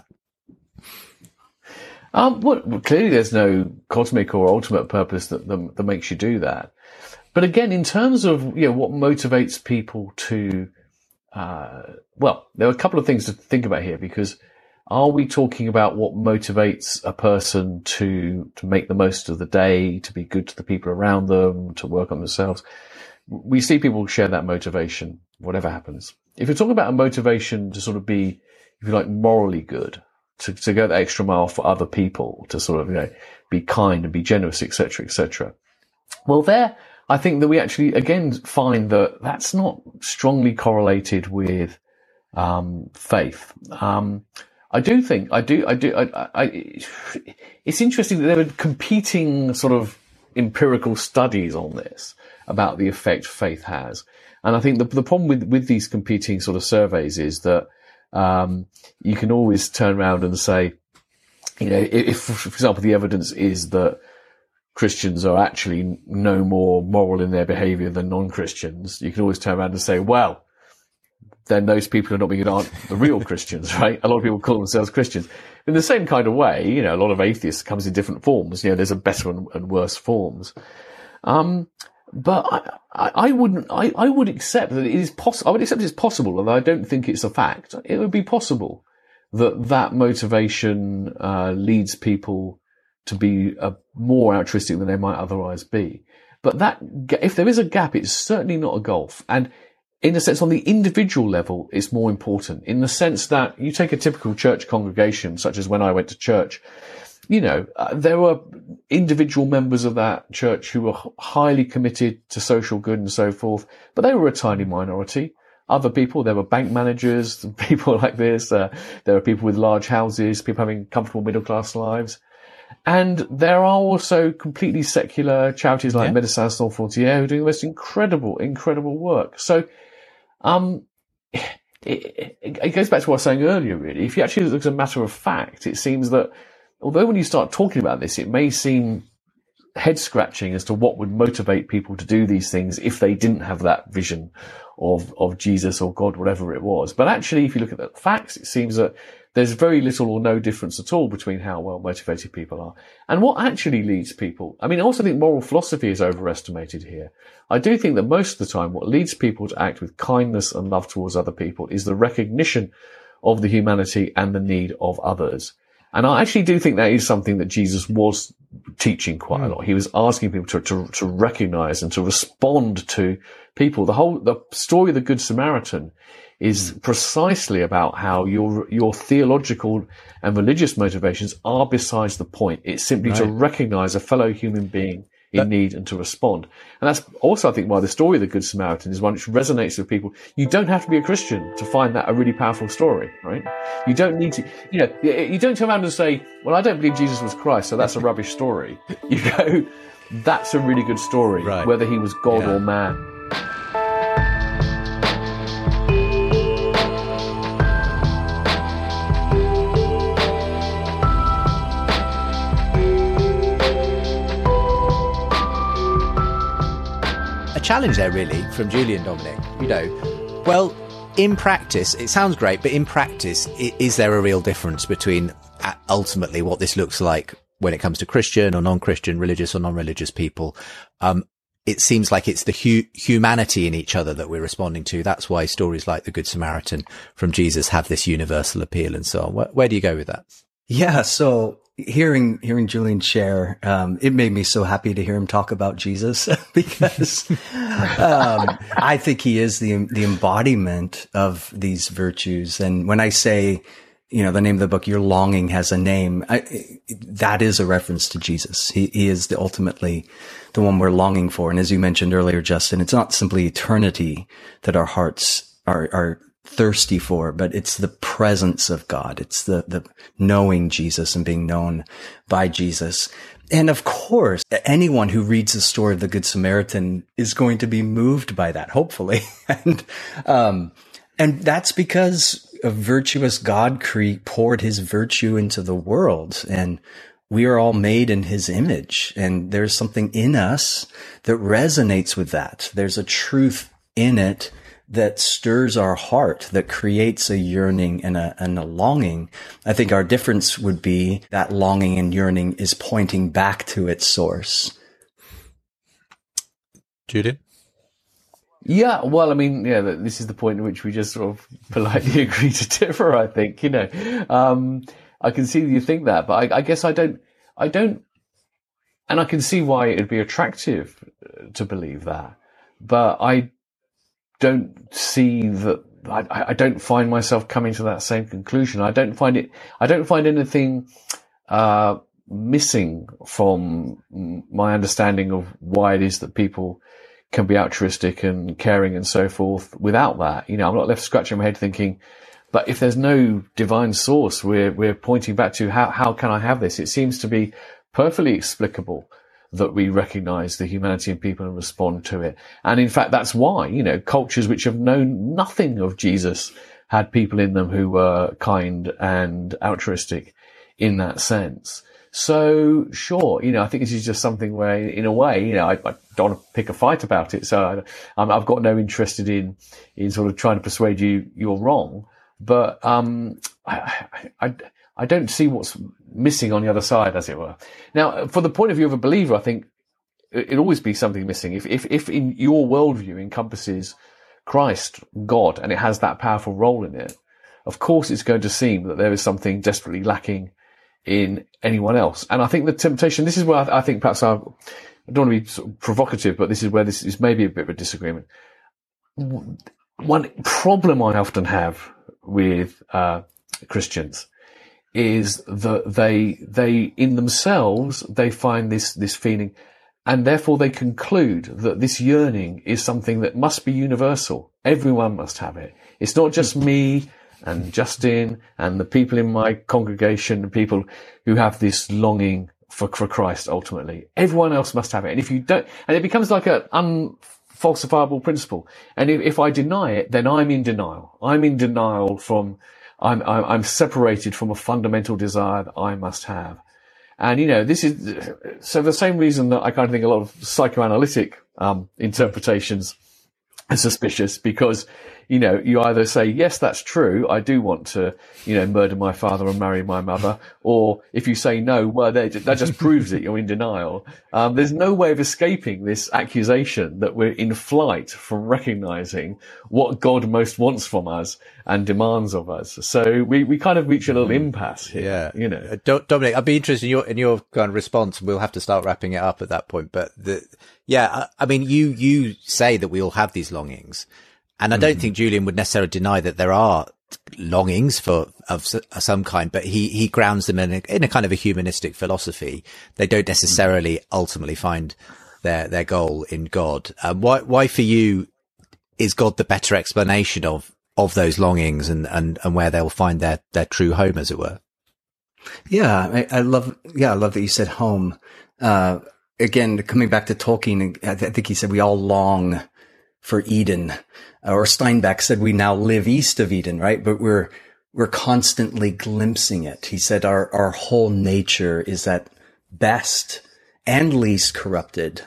Well, clearly there's no cosmic or ultimate purpose that makes you do that. But again, in terms of, what motivates people to, there are a couple of things to think about here, because are we talking about what motivates a person to make the most of the day, to be good to the people around them, to work on themselves? We see people share that motivation, whatever happens. If you're talking about a motivation to sort of be, if you like, morally good, to go the extra mile for other people, to sort of, be kind and be generous, etc., etc. Well, there, I think that we actually, again, find that that's not strongly correlated with faith. I do think, it's interesting that there are competing sort of empirical studies on this about the effect faith has. And I think the problem with these competing sort of surveys is that, you can always turn around and say, if, for example, the evidence is that Christians are actually no more moral in their behavior than non-Christians, you can always turn around and say, well, then those people are not being aren't the real Christians, right? A lot of people call themselves Christians. In the same kind of way, a lot of atheists comes in different forms. There's a better and worse forms. But I would accept that it is possible. I would accept it's possible, although I don't think it's a fact. It would be possible that motivation leads people to be more altruistic than they might otherwise be. But if there is a gap, it's certainly not a gulf. And in a sense, on the individual level, it's more important in the sense that you take a typical church congregation, such as when I went to church, there were individual members of that church who were highly committed to social good and so forth, but they were a tiny minority. Other people, there were bank managers, people like this. There were people with large houses, people having comfortable middle-class lives. And there are also completely secular charities like Médecins Sans Frontières who are doing the most incredible work. So, it goes back to what I was saying earlier, really. If you actually look as a matter of fact, it seems that although when you start talking about this, it may seem head scratching as to what would motivate people to do these things if they didn't have that vision of Jesus or God, whatever it was. But actually, if you look at the facts, it seems that there's very little or no difference at all between how well motivated people are and what actually leads people. I mean, I also think moral philosophy is overestimated here. I do think that most of the time what leads people to act with kindness and love towards other people is the recognition of the humanity and the need of others. And I actually do think that is something that Jesus was teaching quite a lot. He was asking people to recognize and to respond to people. The story of the Good Samaritan is precisely about how your theological and religious motivations are besides the point. It's simply to recognize a fellow human being in need and to respond. And that's also, I think, why the story of the Good Samaritan is one which resonates with people. You don't have to be a Christian to find that a really powerful story, right? You don't need to, you don't turn around and say, well, I don't believe Jesus was Christ, so that's a rubbish story. You go, that's a really good story, whether he was God or man. Challenge there really from Julian, Dominic, well, in practice it sounds great, but in practice is there a real difference between ultimately what this looks like when it comes to Christian or non-Christian, religious or non-religious people? It seems like it's the humanity in each other that we're responding to. That's why stories like the Good Samaritan from Jesus have this universal appeal and so on. Where do you go with that? Yeah, so hearing Julian share, it made me so happy to hear him talk about Jesus because I think he is the embodiment of these virtues. And when I say, the name of the book, Your Longing Has a Name, that is a reference to Jesus. He is ultimately the one we're longing for. And as you mentioned earlier, Justin, it's not simply eternity that our hearts are thirsty for, but it's the presence of God. It's the knowing Jesus and being known by Jesus. And of course, anyone who reads the story of the Good Samaritan is going to be moved by that, hopefully. And that's because a virtuous God poured his virtue into the world, and we are all made in his image. And there's something in us that resonates with that. There's a truth in it that stirs our heart, that creates a yearning and a longing. I think our difference would be that longing and yearning is pointing back to its source. Julian? Yeah, well, I mean, this is the point at which we just sort of politely agree to differ, I think, I can see that you think that, but I guess I don't, and I can see why it'd be attractive to believe that, but I don't see that. I don't find myself coming to that same conclusion. I don't find anything missing from my understanding of why it is that people can be altruistic and caring and so forth without that. I'm not left scratching my head thinking, But if there's no divine source, we're pointing back to how can I have this? It seems to be perfectly explicable that we recognize the humanity in people and respond to it. And in fact, that's why, cultures which have known nothing of Jesus had people in them who were kind and altruistic in that sense. So sure, I think this is just something where, in a way, I don't want to pick a fight about it. So I've got no interest in sort of trying to persuade you're wrong. But I don't see what's missing on the other side, as it were. Now, from the point of view of a believer, I think it'll always be something missing. If in your worldview encompasses Christ, God, and it has that powerful role in it, of course it's going to seem that there is something desperately lacking in anyone else. And I think the temptation, this is where I think perhaps I don't want to be sort of provocative, but this is where this is maybe a bit of a disagreement. One problem I often have with Christians is that they in themselves, they find this feeling, and therefore they conclude that this yearning is something that must be universal. Everyone must have it. It's not just me and Justin and the people in my congregation, the people who have this longing for Christ ultimately. Everyone else must have it. And if you don't, and it becomes like an unfalsifiable principle. And if I deny it, then I'm in denial. I'm in denial I'm separated from a fundamental desire that I must have. And, this is, so the same reason that I kind of think a lot of psychoanalytic, interpretations are suspicious, because, you either say, yes, that's true, I do want to, murder my father and marry my mother. Or if you say no, well, that just proves that you're in denial. There's no way of escaping this accusation that we're in flight from recognizing what God most wants from us and demands of us. So we kind of reach a little impasse here. Yeah. Dominic, I'd be interested in your kind of response. We'll have to start wrapping it up at that point. But I mean, you say that we all have these longings. And I don't think Julian would necessarily deny that there are longings of some kind, but he grounds them in a kind of a humanistic philosophy. They don't necessarily ultimately find their goal in God. Why for you is God the better explanation of those longings and where they'll find their true home, as it were? Yeah, I love that you said home. Again, coming back to Tolkien, I think he said we all long for Eden, or Steinbeck said we now live east of Eden, right? But we're constantly glimpsing it. He said our whole nature is at best and least corrupted.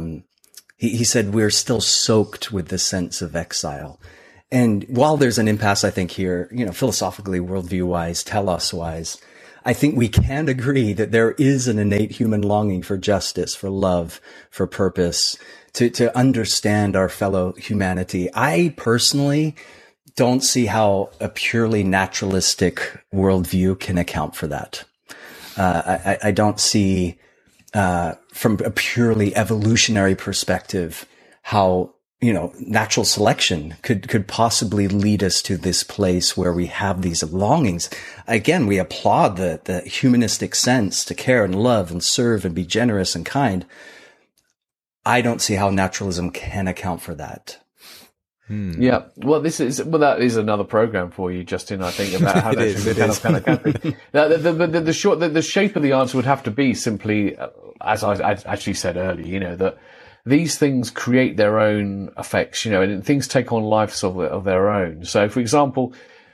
He said we're still soaked with the sense of exile. And while there's an impasse, I think here, philosophically, worldview wise, telos wise, I think we can agree that there is an innate human longing for justice, for love, for purpose, to understand our fellow humanity. I personally don't see how a purely naturalistic worldview can account for that. I don't see, from a purely evolutionary perspective, how, natural selection could possibly lead us to this place where we have these longings. Again, we applaud the humanistic sense to care and love and serve and be generous and kind. I don't see how naturalism can account for that. Yeah, well, that is another program for you, Justin. I think about how that can account. The shape of the answer would have to be simply, as I actually said earlier, that these things create their own effects, and things take on lives of their own. So, for example,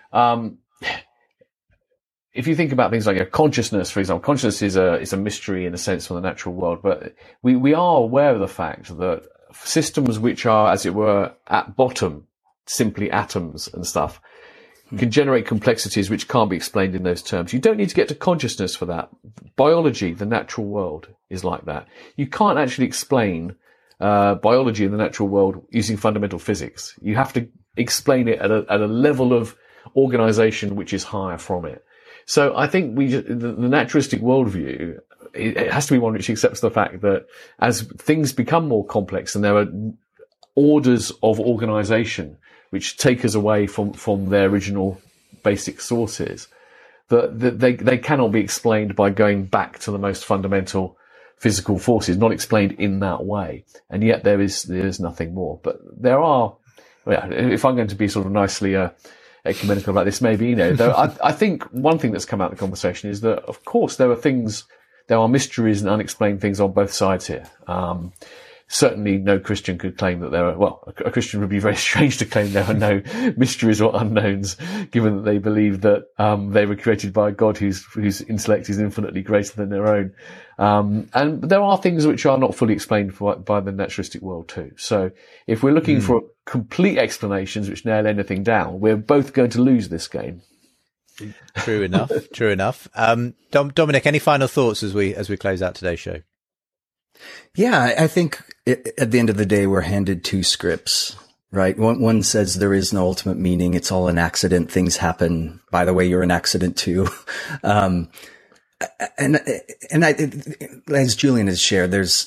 if you think about things like consciousness, for example, consciousness is a mystery in a sense from the natural world, but we are aware of the fact that systems which are, as it were, at bottom, simply atoms and stuff, can generate complexities which can't be explained in those terms. You don't need to get to consciousness for that. Biology, the natural world, is like that. You can't actually explain biology in the natural world using fundamental physics. You have to explain it at a level of organization which is higher from it. So I think the naturalistic worldview, it has to be one which accepts the fact that as things become more complex and there are orders of organization which take us away from their original basic sources, that they cannot be explained by going back to the most fundamental physical forces, not explained in that way. And yet there is nothing more. But there are, if I'm going to be sort of nicely ecumenical about this, maybe, though I think one thing that's come out of the conversation is that, of course, there are mysteries and unexplained things on both sides here. Certainly no Christian could claim that a Christian would be very strange to claim there are no mysteries or unknowns, given that they believe that, they were created by a God whose intellect is infinitely greater than their own. And there are things which are not fully explained by the naturalistic world too. So if we're looking for complete explanations which nail anything down, we're both going to lose this game. True enough. True enough. Dominic, any final thoughts as we close out today's show? Yeah, I think at the end of the day, we're handed two scripts, right? One says there is no ultimate meaning. It's all an accident. Things happen. By the way, you're an accident too. And as Julian has shared, there's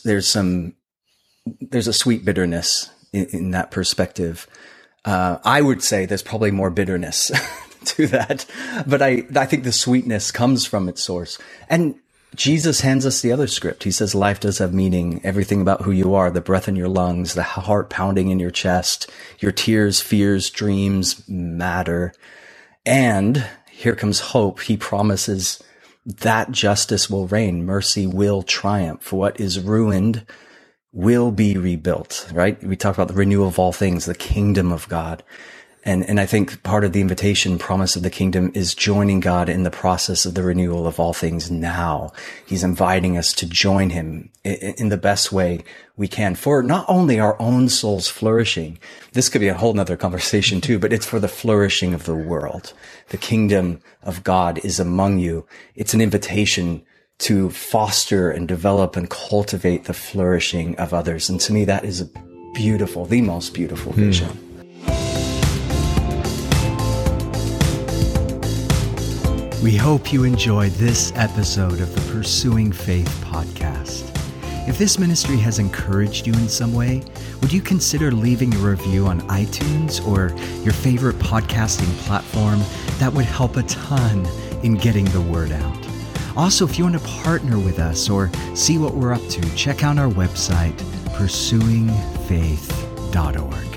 a sweet bitterness in that perspective. I would say there's probably more bitterness to that, but I think the sweetness comes from its source. And Jesus hands us the other script. He says life does have meaning. Everything about who you are, the breath in your lungs, the heart pounding in your chest, your tears, fears, dreams matter. And here comes hope. He promises that justice will reign. Mercy will triumph. What is ruined will be rebuilt, right? We talk about the renewal of all things, the kingdom of God. And I think part of the invitation promise of the kingdom is joining God in the process of the renewal of all things now. He's inviting us to join him in the best way we can for not only our own souls flourishing. This could be a whole nother conversation too, but it's for the flourishing of the world. The kingdom of God is among you. It's an invitation to foster and develop and cultivate the flourishing of others. And to me, that is the most beautiful vision. We hope you enjoyed this episode of the Pursuing Faith podcast. If this ministry has encouraged you in some way, would you consider leaving a review on iTunes or your favorite podcasting platform? That would help a ton in getting the word out. Also, if you want to partner with us or see what we're up to, check out our website, pursuingfaith.org.